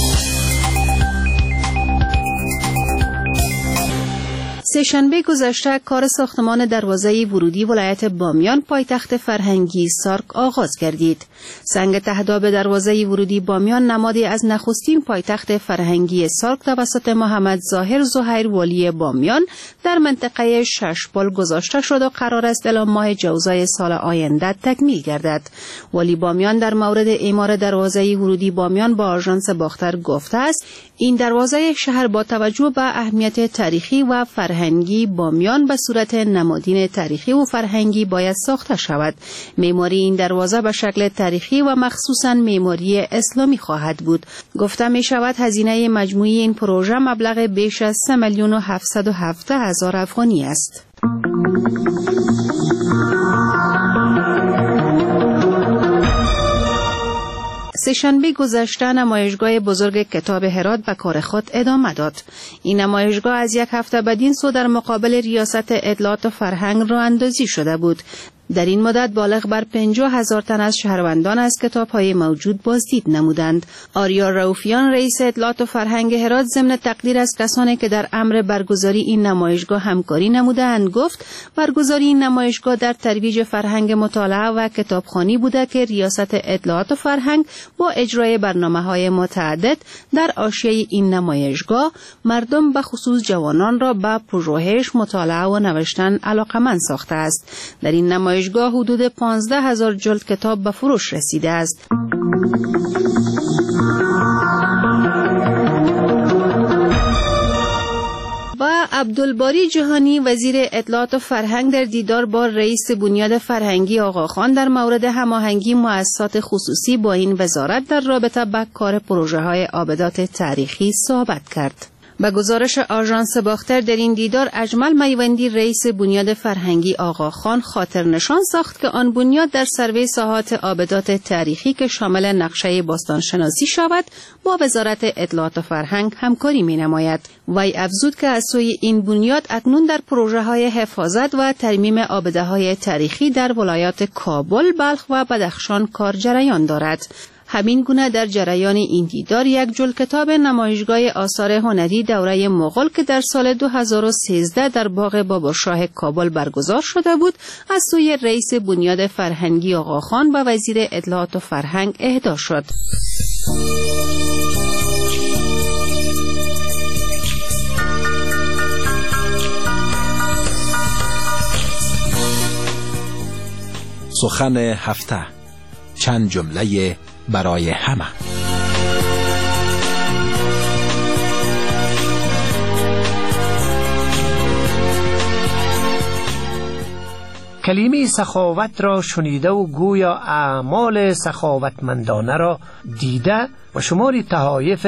سه‌شنبه گذشته کار ساختمان دروازه ورودی ولایت بامیان پایتخت فرهنگی سارک آغاز گردید. سنگ تهداب دروازه ورودی بامیان نمادی از نخستین پایتخت فرهنگی سارک توسط محمد ظاهر زهیر والی بامیان در منطقه ششپل گذاشته شد و قرار است الی ماه جوزای سال آینده تکمیل گردد. والی بامیان در مورد اعمار دروازه ورودی بامیان با آژانس باختر گفته است این دروازه شهر با توجه به اهمیت تاریخی و فرهنگی فرهنگی بامیان به صورت نمادین تاریخی و فرهنگی باید ساخته شود. معماری این دروازه به شکل تاریخی و مخصوصاً معماری اسلامی خواهد بود. گفته می شود هزینه مجموعی این پروژه مبلغ بیش از 3,717,000 افغانی است. سه‌شنبه گذشته نمایشگاه بزرگ کتاب هرات به کار خود ادامه داد. این نمایشگاه از یک هفته بدین سو در مقابل ریاست اطلاعات و فرهنگ راه اندازی شده بود. در این مدت بالغ بر 50,000 تن از شهروندان از کتاب‌های موجود بازدید نمودند. آریا رؤوفیان رئیس اطلاعات و فرهنگ هرات ضمن تقدیر از کسانی که در امر برگزاری این نمایشگاه همکاری نمودند گفت برگزاری این نمایشگاه در ترویج فرهنگ مطالعه و کتابخوانی بوده که ریاست اطلاعات و فرهنگ با اجرای برنامه‌های متعدد در حاشیه این نمایشگاه مردم به خصوص جوانان را به پژوهش، مطالعه و نوشتن علاقه‌مند ساخته است. در این نمایشگاه حدود 15,000 جلد کتاب به فروش رسیده است. و عبدالباری جهانی وزیر اطلاعات و فرهنگ در دیدار با رئیس بنیاد فرهنگی آقاخان در مورد هماهنگی مؤسسات خصوصی با این وزارت در رابطه با کار پروژه‌های آبدات تاریخی صحبت کرد. به گزارش آژانس باختر در این دیدار اجمل میوندی رئیس بنیاد فرهنگی آقاخان خاطر نشان ساخت که آن بنیاد در سروی ساحات آبدات تاریخی که شامل نقشه باستانشناسی شود با وزارت اطلاعات و فرهنگ همکاری می نماید. وی افزود که از سوی این بنیاد اکنون در پروژه های حفاظت و ترمیم آبده های تاریخی در ولایات کابل، بلخ و بدخشان کار جریان دارد. همین گونه در جریان این دیدار یک جلد کتاب نمایشگاه آثار هنری دوره مغول که در سال 2013 در باغ باباشاه کابل برگزار شده بود از سوی رئیس بنیاد فرهنگی آقاخان و وزیر اطلاعات و فرهنگ اهدا شد. سخن هفته، چند جمله برای همه. کلمه سخاوت را شنیده و گویا اعمال سخاوتمندانه را دیده و شماری تحایف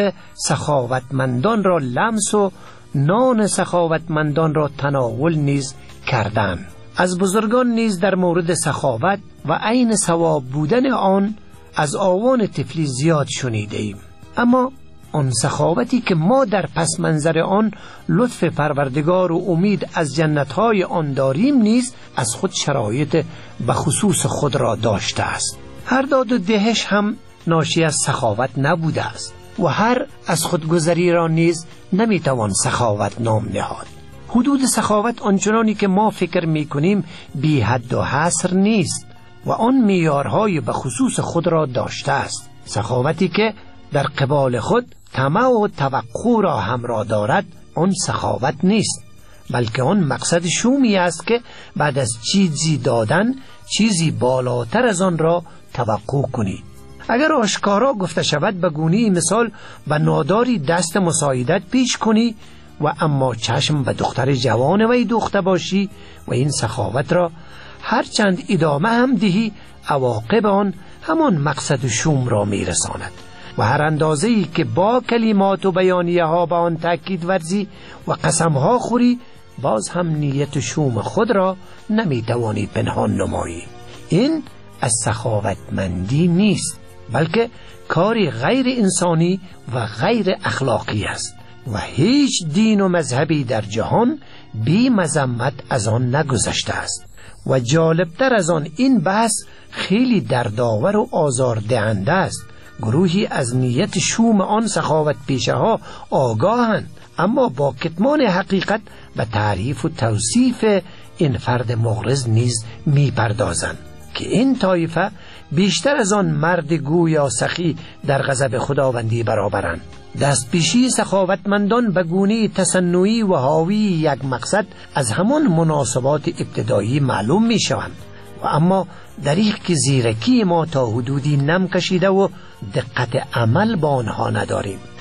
سخاوتمندان را لمس و نان سخاوتمندان را تناول نیز کردند. از بزرگان نیز در مورد سخاوت و عین ثواب بودن آن از آوان طفلی زیاد شنیده ایم، اما آن سخاوتی که ما در پس منظر آن لطف پروردگار و امید از جنتهای آن داریم نیز از خود شرایط بخصوص خود را داشته است. هر داد و دهش هم ناشی از سخاوت نبوده است و هر از خودگذری را نیز نمیتوان سخاوت نام نهاد. حدود سخاوت آنچنانی که ما فکر میکنیم بی حد و حصر نیست و آن معیارهای به خصوص خود را داشته است. سخاوتی که در قبال خود طمع و توقع را همراه دارد آن سخاوت نیست، بلکه آن مقصد شومی است که بعد از چیزی دادن چیزی بالاتر از آن را توقع کنی. اگر آشکارا گفته شود به گونه‌ای مثال به ناداری دست مساعدت پیش کنی و اما چشم به دختر جوان وی دوخته باشی و این سخاوت را هرچند ادامه هم دهی عواقب آن همان مقصد شوم را میرساند و هر اندازه‌ای که با کلمات و بیانیه ها به آن تأکید ورزی و قسم ها خوری باز هم نیت شوم خود را نمیتوانی پنهان نمایی. این از سخاوتمندی نیست، بلکه کاری غیر انسانی و غیر اخلاقی است و هیچ دین و مذهبی در جهان بی مذمت از آن نگذشته است. و جالبتر از آن این بحث خیلی دردآور و آزاردهنده است. گروهی از نیت شوم آن سخاوت پیشه ها آگاهند، اما با کتمان حقیقت و تعریف و توصیف این فرد مغرض نیز می پردازند که این طایفه بیشتر از آن مرد گویا سخی در غضب خداوندی برابرند. دست پیشی سخاوتمندان به گونه تصنعی و حاوی یک مقصد از همان مناسبات ابتدایی معلوم می شوند و اما دریغ که زیرکی ما تا حدودی نم کشیده و دقت عمل با آنها نداریم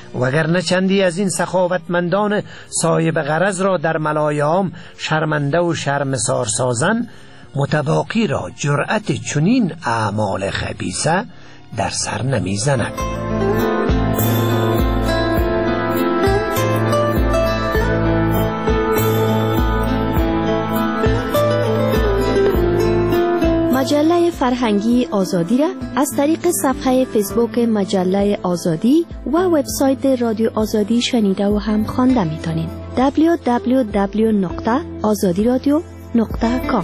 وگرنه چندی از این سخاوتمندان صاحب غرض را در ملایام شرمنده و شرمسار سازن، متباقی را جرأت چنین اعمال خبیثه در سر نمیزند. مجله فرهنگی آزادی را از طریق صفحه فیسبوک مجله آزادی و وبسایت رادیو آزادی شنیده و هم خوانده می‌تونید. www.azadiradio.com.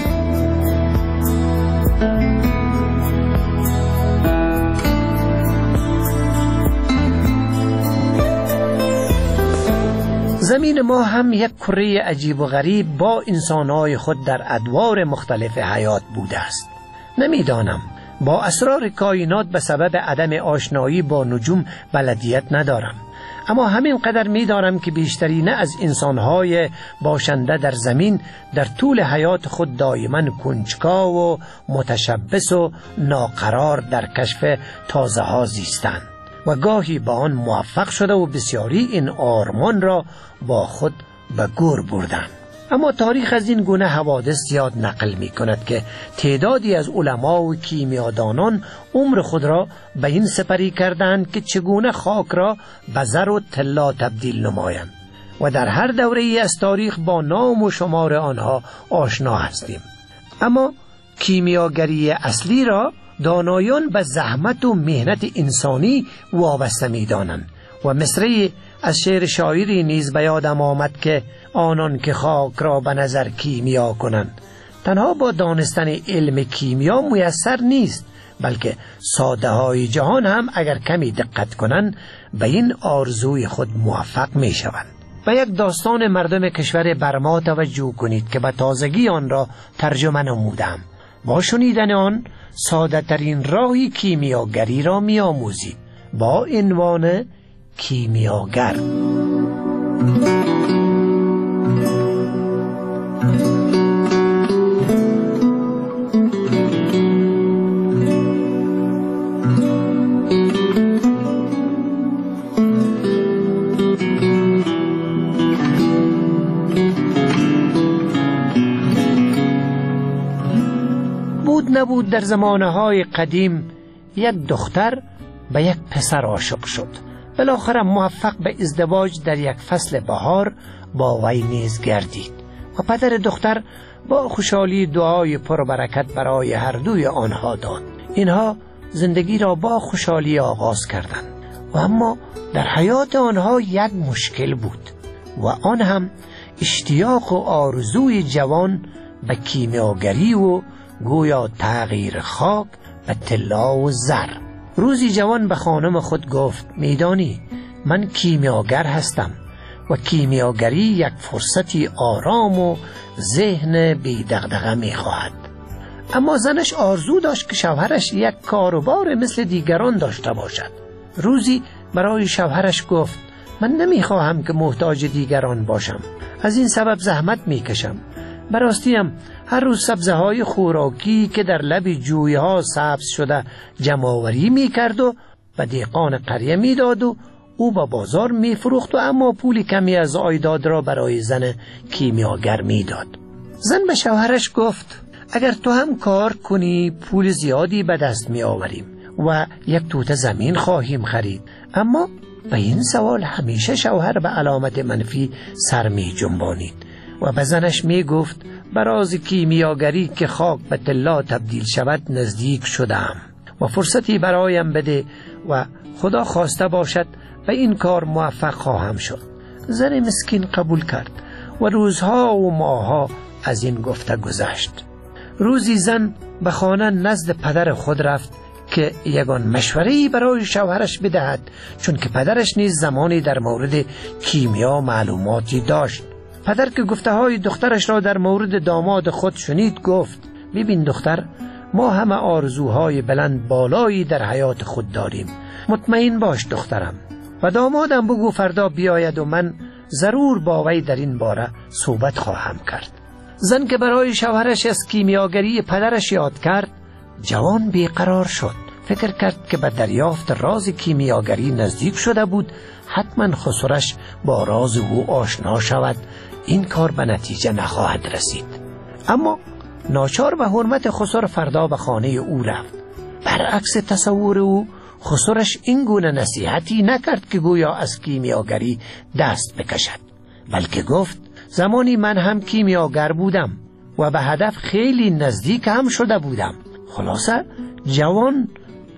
زمین ما هم یک کره عجیب و غریب با انسانهای خود در ادوار مختلف حیات بوده است. نمیدانم، با اسرار کائنات به سبب عدم آشنایی با نجوم بلدیت ندارم، اما همین قدر میدانم که بیشترین از انسانهای باشنده در زمین در طول حیات خود دائما کنجکاو و متشبث و ناقرار در کشف تازه ها زیستند و گاهی با آن موفق شده و بسیاری این آرمان را با خود به گور بردند. اما تاریخ از این گونه حوادث زیاد نقل می کند که تعدادی از علما و کیمیادانان عمر خود را به این سپری کردند که چگونه خاک را به زر و طلا تبدیل نمایند و در هر دوره ای از تاریخ با نام و شمار آنها آشنا هستیم. اما کیمیاگری اصلی را دانایان به زحمت و مهنت انسانی وابسته می دانند و مصرعی از شعر شاعری نیز به یادم آمد که آنان که خاک را به نظر کیمیا کنند تنها با دانستن علم کیمیا میسر نیست، بلکه ساده های جهان هم اگر کمی دقت کنند به این آرزوی خود موفق می شوند. و یک داستان مردم کشور برما توجه کنید که به تازگی آن را ترجمه نمودم. با شنیدن آن ساده ترین راهی کیمیاگری را می آموزید با عنوان کیمیاگر. نبود در زمانهای قدیم یک دختر به یک پسر عاشق شد. بالاخره موفق به ازدواج در یک فصل بهار با وی نیز گردید و پدر دختر با خوشحالی دعای پربرکت برای هر دوی آنها داد. اینها زندگی را با خوشحالی آغاز کردند و اما در حیات آنها یک مشکل بود و آن هم اشتیاق و آرزوی جوان به کیمیاگری و گویا تغییر خاک به طلا و زر. روزی جوان به خانم خود گفت میدانی من کیمیاگر هستم و کیمیاگری یک فرصتی آرام و ذهن بی دغدغه میخواهد. اما زنش آرزو داشت که شوهرش یک کاروبار مثل دیگران داشته باشد. روزی برای شوهرش گفت من نمیخواهم که محتاج دیگران باشم، از این سبب زحمت میکشم. براستیم هر روز سبزه های خوراکی که در لب جویه ها سبز شده جمع‌آوری میکرد و به دهقان قریه میداد و او به بازار میفروخت و اما پول کمی از عایداد را برای زن کیمیاگر میداد. زن به شوهرش گفت اگر تو هم کار کنی پول زیادی به دست می آوریم و یک توته زمین خواهیم خرید. اما به این سوال همیشه شوهر به علامت منفی سر می جنبانید و به زنش می گفت براز کیمیاگری که خاک به طلا تبدیل شود نزدیک شدم و فرصتی برایم بده و خدا خواسته باشد به این کار موفق خواهم شد. زن مسکین قبول کرد و روزها و ماهها از این گفته گذشت. روزی زن به خانه نزد پدر خود رفت که یگان مشوره‌ای برای شوهرش بدهد، چون که پدرش نیز زمانی در مورد کیمیا معلوماتی داشت. پدر که گفته های دخترش را در مورد داماد خود شنید گفت ببین دختر، ما همه آرزوهای بلند بالایی در حیات خود داریم. مطمئن باش دخترم و دامادم بگو فردا بیاید و من ضرور با وی در این باره صحبت خواهم کرد. زن که برای شوهرش از کیمیاگری پدرش یاد کرد جوان بیقرار شد فکر کرد که به دریافت راز کیمیاگری نزدیک شده بود. حتما خسرش با راز او آشنا شود، این کار به نتیجه نخواهد رسید. اما ناچار به حرمت خسر فردا به خانه او رفت. برعکس تصور او، خسرش این گونه نصیحتی نکرد که گویا از کیمیاگری دست بکشد، بلکه گفت زمانی من هم کیمیاگر بودم و به هدف خیلی نزدیک هم شده بودم. خلاصه جوان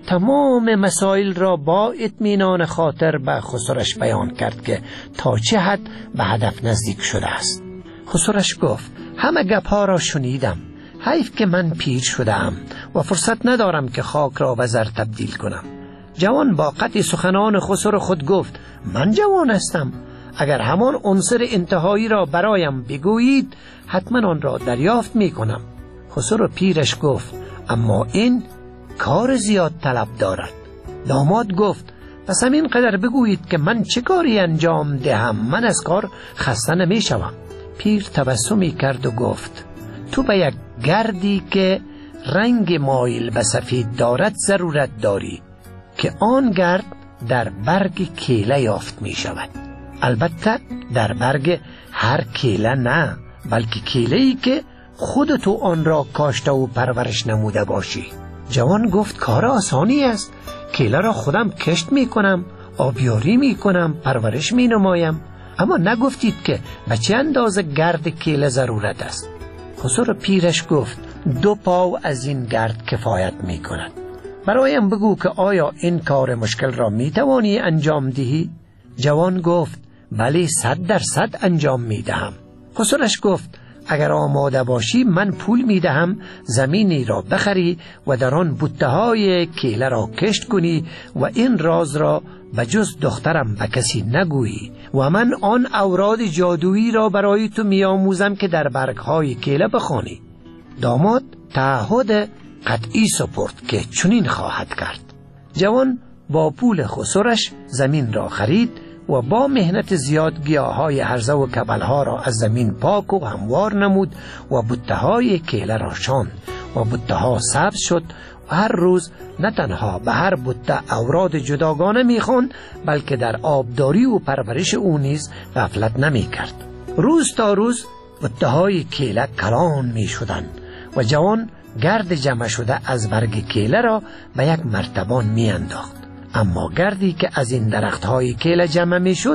تمام مسائل را با اطمینان خاطر به خسرش بیان کرد که تا چه حد به هدف نزدیک شده است. خسرش گفت همه گپ‌ها را شنیدم، حیف که من پیر شدم و فرصت ندارم که خاک را به زر تبدیل کنم. جوان با قطع سخنان خسر خود گفت من جوان هستم، اگر همان عنصر انتهایی را برایم بگویید حتما آن را دریافت می کنم. خسر پیرش گفت اما این کار زیاد طلب دارد. داماد گفت پس همین قدر بگویید که من چه کاری انجام دهم، من از کار خسته نمی شوم. پیر تبسمی کرد و گفت تو به یک گردی که رنگ مایل به سفید دارد ضرورت داری که آن گرد در برگ کیله یافت می شود. البته در برگ هر کیله نه، بلکه کیله‌ای که خود تو آن را کاشته و پرورش نموده باشی. جوان گفت کار آسانی است، کیله را خودم کشت می کنم، آبیاری می کنم، پرورش می نمایم. اما نگفتید که به چه اندازه گرد کیله ضرورت است. خسر پیرش گفت 2 پاو از این گرد کفایت می کند. برایم بگو که آیا این کار مشکل را می توانی انجام دهی؟ جوان گفت بله 100% انجام می دهم. خسرش گفت اگر آماده باشی من پول می دهم زمینی را بخری و در آن بوته‌های کیله را کشت کنی و این راز را به جز دخترم به کسی نگویی و من آن اوراد جادویی را برای تو می آموزم که در برگ‌های کیله بخوانی. داماد تعهد قطعی سپرد که چنین خواهد کرد. جوان با پول خسرش زمین را خرید و با مهنت زیاد گیاهای هرزه و کبلها را از زمین پاک و هموار نمود و بوته‌های کیله را شاند و بوته‌ها سبز شد و هر روز نه تنها به هر بوته اوراد جداگانه می‌خواند بلکه در آبداری و پرورش او نیز غفلت نمی‌کرد. روز تا روز بوته‌های کیله کلان می‌شدند و جوان گرد جمع شده از برگ کیله را به یک مرتبان می‌انداخت. اما گردی که از این درختهای کیله جمع می شد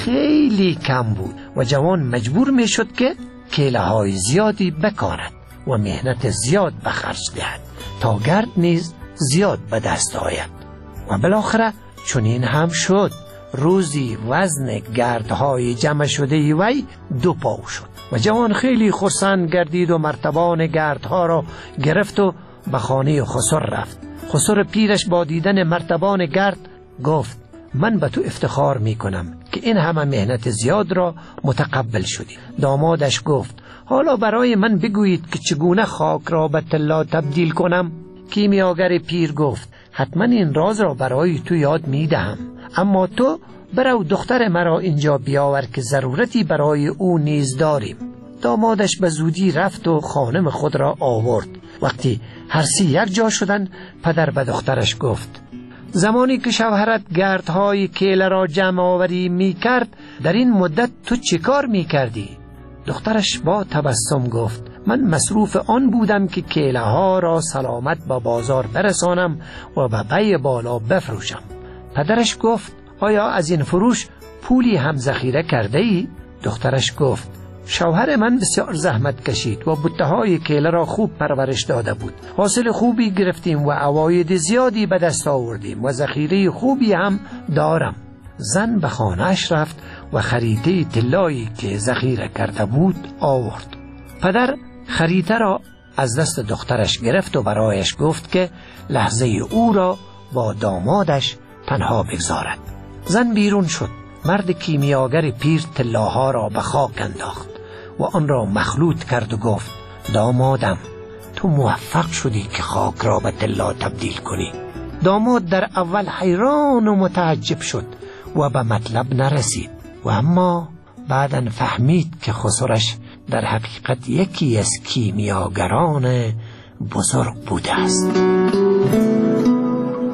خیلی کم بود و جوان مجبور می شد که کیله های زیادی بکارد و مهنت زیاد بخرج دهد تا گرد نیز زیاد به دست آید. و بالاخره چنین هم شد. روزی وزن گردهای جمع شده وی 2 پاو شد و جوان خیلی خرسند گردید و مرتبان گردها را گرفت و به خانه خسر رفت. خسر پیرش با دیدن مرتبان گرد گفت من به تو افتخار می کنم که این همه مهنت زیاد را متقبل شدی. دامادش گفت حالا برای من بگویید که چگونه خاک را به طلا تبدیل کنم. کیمیاگر پیر گفت حتما این راز را برای تو یاد می دهم، اما تو برو دختر مرا اینجا بیاور که ضرورتی برای او نیز داریم. دامادش به زودی رفت و خانم خود را آورد. وقتی هر 3 یک جا شدند پدر به دخترش گفت زمانی که شوهرت گردهای کیله را جمع آوری می کرد در این مدت تو چه کار می کردی؟ دخترش با تبسم گفت من مصروف آن بودم که کیله ها را سلامت به بازار برسانم و به بی بالا بفروشم. پدرش گفت آیا از این فروش پولی هم ذخیره کرده ای؟ دخترش گفت شوهر من بسیار زحمت کشید و بوته‌های کیله را خوب پرورش داده بود. حاصل خوبی گرفتیم و عواید زیادی به دست آوردیم و ذخیره خوبی هم دارم. زن به خانه‌اش رفت و خریده طلایی که ذخیره کرده بود آورد. پدر خریده را از دست دخترش گرفت و برایش گفت که لحظه او را با دامادش تنها بگذارد. زن بیرون شد. مرد کیمیاگر پیر طلاها را به خاک انداخت و آن را مخلوط کرد و گفت دامادم تو موفق شدی که خاک را به طلا تبدیل کنی. داماد در اول حیران و متعجب شد و به مطلب نرسید و اما بعداً فهمید که خسرش در حقیقت یکی از کیمیاگران بزرگ بوده است.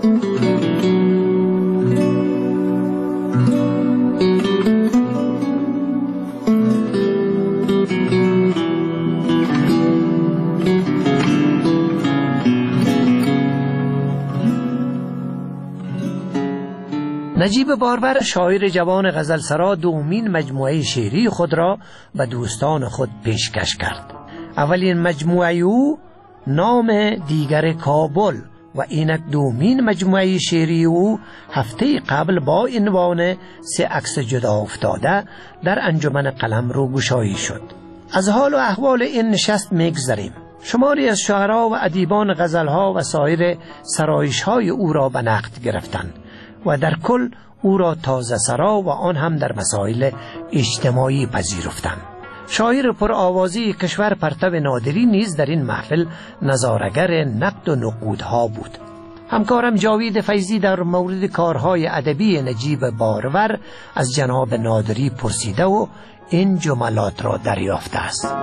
نجیب بارور شاعر جوان غزلسرا دومین مجموعه شعری خود را به دوستان خود پیشکش کرد. اولین مجموعه او نام دیگر کابل و اینک دومین مجموعه شعری او هفته قبل با عنوان 3 عکس جدا افتاده در انجمن قلمرو گشایی شد. از حال و احوال این نشست میگذریم. شماری از شاعرها و ادیبان غزلها و سایر سرایش‌های او را به نقد گرفتند و در کل او را تازه سرا و آن هم در مسائل اجتماعی پذیرفتند. شاعر پرآوازی کشور پرتو نادری نیز در این محفل نظارگر نقد و نقودها بود. همکارم جاوید فیضی در مورد کارهای ادبی نجیب بارور از جناب نادری پرسیده و این جملات را دریافته است.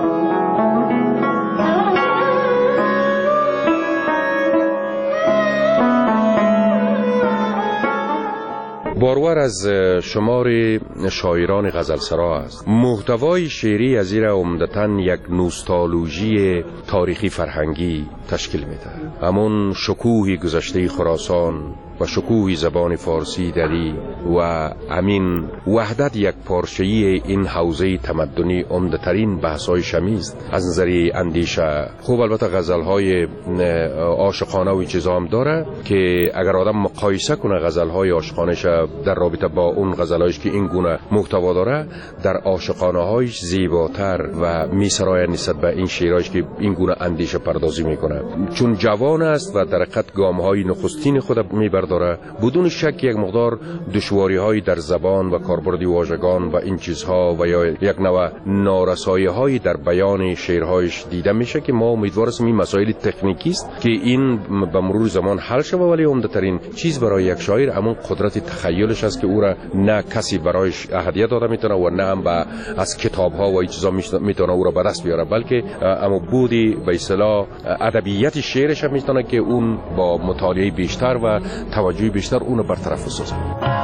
بارور از شمار شاعران غزلسرا است. محتوای شعری از این عمدتاً یک نوستالژی تاریخی فرهنگی تشکیل میده. همون شکوه گذشته خراسان و شکوه زبان فارسی دری و همین وحدت یک پارچه‌ای این حوزه تمدنی عمده‌ترین بحث‌های شمیست از نظر اندیشه. خوب البته غزل‌های عاشقانه و چیزا هم داره که اگر آدم مقایسه کنه غزل‌های عاشقانه‌اش در رابطه با اون غزل‌هایش که این گونه محتوا داره، در عاشقانه‌هایش زیباتر و میسرای نسبت به این شعرهایش که این گونه اندیشه پردازی میکنه. چون جوان است و در حقیقت گام‌های نخستین خود میبرداره، بدون شک یک مقدار دشواری‌های در زبان و کاربرد واژگان و این چیزها و یا یک نوع نارسایی‌های در بیان شعرهایش دیده میشه که ما امیدوار هستیم این مسائل تکنیکی است که این به مرور زمان حل شود، ولی عمده‌ترین چیز برای یک شاعر همون قدرت تخیلش است که او را نه کسی برایش اهمیت داده میتونه و نه هم از کتاب‌ها و این چیزا میتونه او را به دست بیاره، بلکه اما بودی به اصطلاح ادبیات شعرش هم میتونه که اون با مطالعه بیشتر و توجه بیشتر اون رو برطرف بسازه.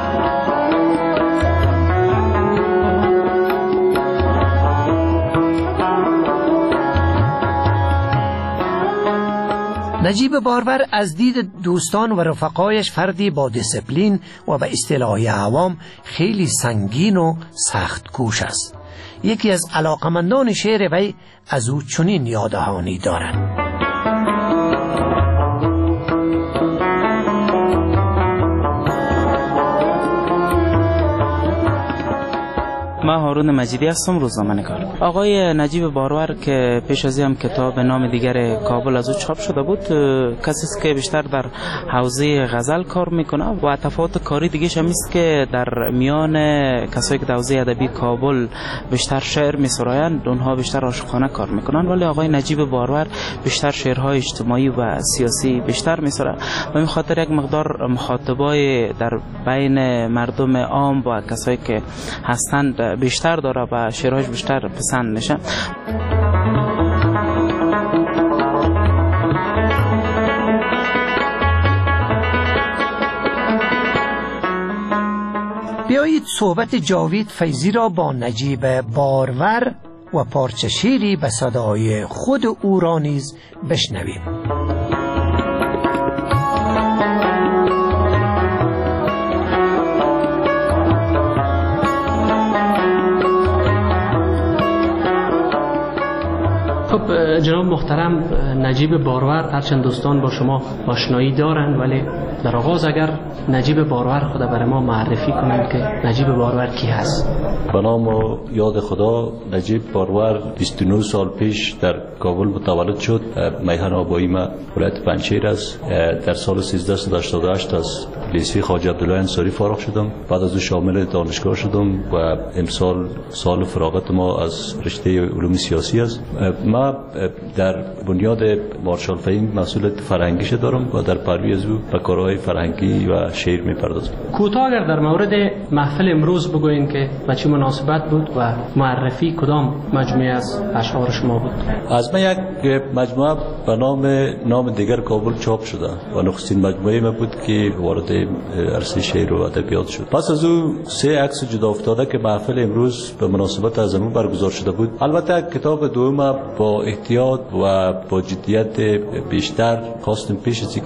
نجیب بارور از دید دوستان و رفقایش فردی با دیسپلین و به اصطلاح عوام خیلی سنگین و سخت کوش است. یکی از علاقمندان شعر وی از او چنین یادهانی دارند. من هارون مجیدی هستم، روزنامه‌نگار. آقای نجیب بارور که پیش از هم کتاب نام دیگر کابل از او چاپ شده بود، کسی است که بیشتر در حوزه غزل کار میکنه و تفاوت کاری دیگه هم است که در میان کسایی که در حوزه ادبی کابل بیشتر شعر میسرایند، اونها بیشتر عاشقانه کار میکنن، ولی آقای نجیب بارور بیشتر شعرهای اجتماعی و سیاسی بیشتر میسره و این خاطر یک مقدار مخاطبای در بین مردم عام و کسایی که هستند بیشتر داره و شعرهاش بیشتر پسند میشه. بیایید صحبت جاوید فیضی را با نجیب بارور و پارچه شعری به صدای خود او را نیز بشنویم. خب جناب محترم، نجیب بارور هرچند دوستان با شما آشنایی دارند، ولی در آغاز اگر نجیب بارور خود برای ما معرفی کنند که نجیب بارور کی هست؟ به نام و یاد خدا، نجیب بارور 29 سال پیش در کابل متولد شد. میهن آبایی ما ولایت پنجشیر است. در سال 1388 از لیسه خواجه عبدالله انصاری فارغ شدم. بعد از او شامل دانشگاه شدم و امسال سال فراغت ما از رشته علوم سیاسی است. ما در بنیاد مارشال فهیم مسئولیت فرهنگیش دارم و در پروی از او به کارهای فرهنگی و شعر میپردازم. کوتاه اگر در مورد محفل امروز بگوین که با چه مناسبت بود و معرفی کدام مجموعه از اشعار شما بود؟ از من یک مجموعه به نام دیگر کابل چاپ شده و نخستین مجموعه ما بود که وارد عرصه شعر و ادبیات شد. پس از او 3 عکس جدا افتاده که محفل امروز به مناسبت از امروز برگزار شده بود. البته کتاب دوم با احتیاط و با جدیت بیشتر خواستم پیش از اینکه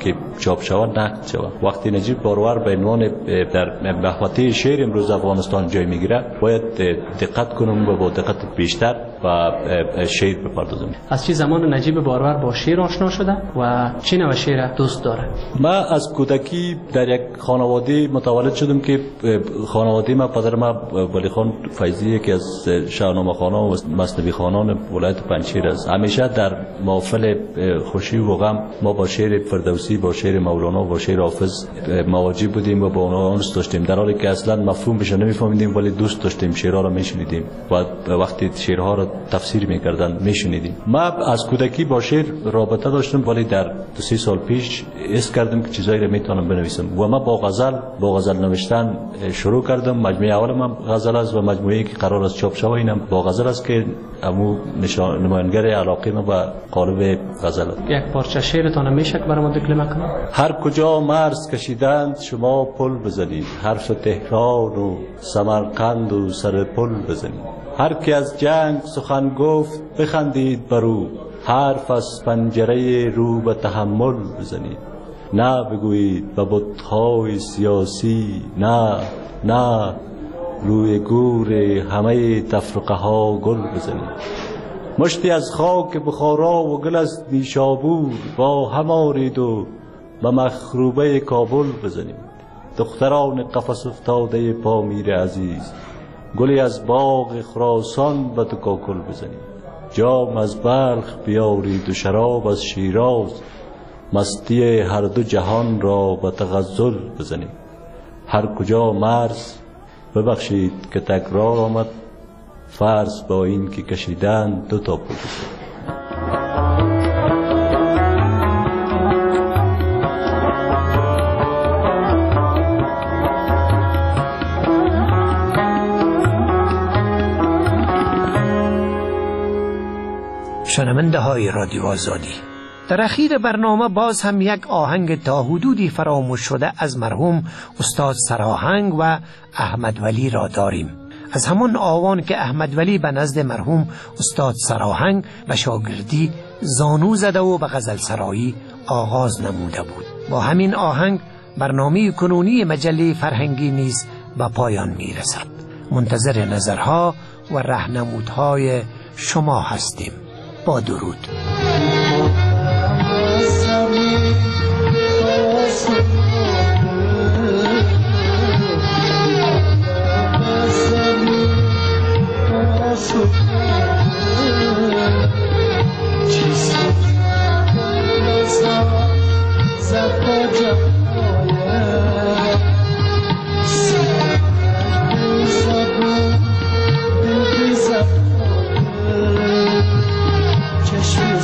چاپ شود نقد شود. وقتی نجیب بارور به عنوان در محوطه شعر امروز افغانستان جای میگیره باید دقت کنم و با دقت بیشتر و شعر بپردازم. از چه زمان نجیب بارور با شعر آشنا شده و چه نوع شعر دوست داره؟ من از کودکی در یک خانواده متولد شدم که خانواده ما پدر ما ولی خان فیضی که از شاهنامه خوانان و مثنوی خوانان ولایت پنجشیر است. همیشه در محافل خوشی و غم ما با شعر فردوسی، با شعر مولانا، با شعر حافظ مواجه بودیم و با اونها دوست داشتیم، در حالی که اصلا مفهومش نمی‌فهمیدیم ولی دوست داشتیم، شعرها را میشنیدیم و وقتی شعرها را تفسیر می‌کردن میشنیدیم. ما از کودکی با شعر رابطه داشتم ولی در 2-3 سال پیش حس کردم که چیزایی را میتونم بنویسم و ما با غزل نوشتن شروع کردم. مجموعه اولم غزل است و مجموعه‌ای که قرار است چاپ شود اینم با غزل است که امو نمایانگر علاقه ما به قالب غزل است. یک پارچه شعرتان میشه که برام دکلمه کنید؟ هر کجا مرز کشیدند شما پل بزنید، حرف تهران و سمرقند و سر پل بزنید. هر کی از جنگ سخن گفت بخندید برو، حرف از پنجره رو به تحمل بزنید. نه بگویید به بت‌های سیاسی، نه روی گور همه تفرقه ها گل بزنید. مشتی از خاک بخارا و گل از نیشابور با هم آرید و به مخروبه کابل بزنید. دختران قفس افتاده پامیر عزیز، گلی از باغ خراسان به تکاکل بزنید. جام از بلخ بیارید و شراب از شیراز، مستی هر دو جهان را به تغزل بزنید. هر کجا مرز ببخشید که تکرار آمد، فرض با این که کشیدن 2 تا پل. شنونده های رادیو آزادی، در اخیر برنامه باز هم یک آهنگ تا حدودی فراموش شده از مرحوم استاد سراهنگ و احمد ولی را داریم. از همان آوان که احمد ولی به نزد مرحوم استاد سراهنگ و شاگردی زانو زده و به غزل سرایی آغاز نموده بود. با همین آهنگ برنامه کنونی مجله فرهنگی نیز به پایان می رسد. منتظر نظرها و راهنمودهای شما هستیم. با درود. چشم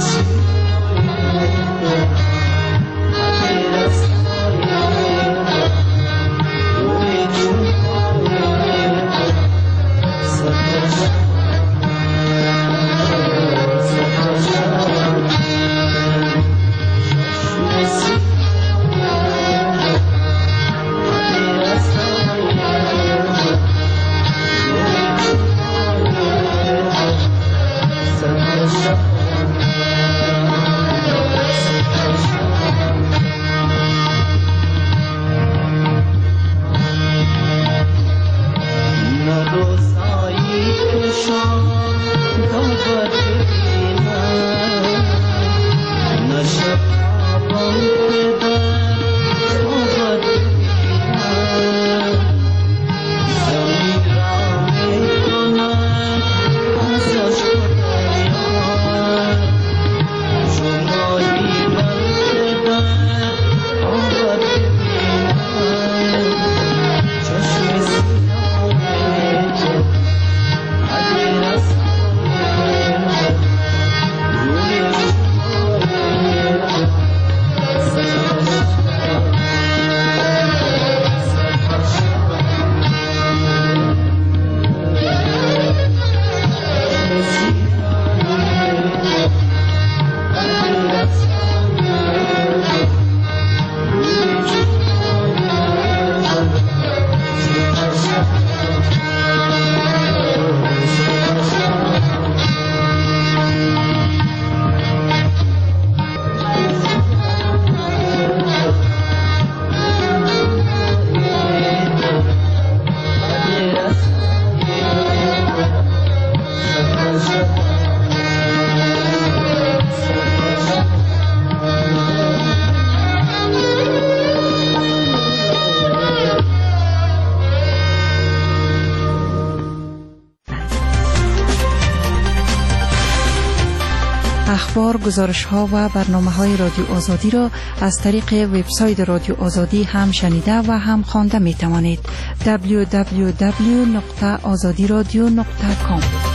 اخبار، گزارش ها و برنامه های رادیو آزادی را از طریق وبسایت رادیو آزادی هم شنیده و هم خوانده می توانید. www.azadiradio.com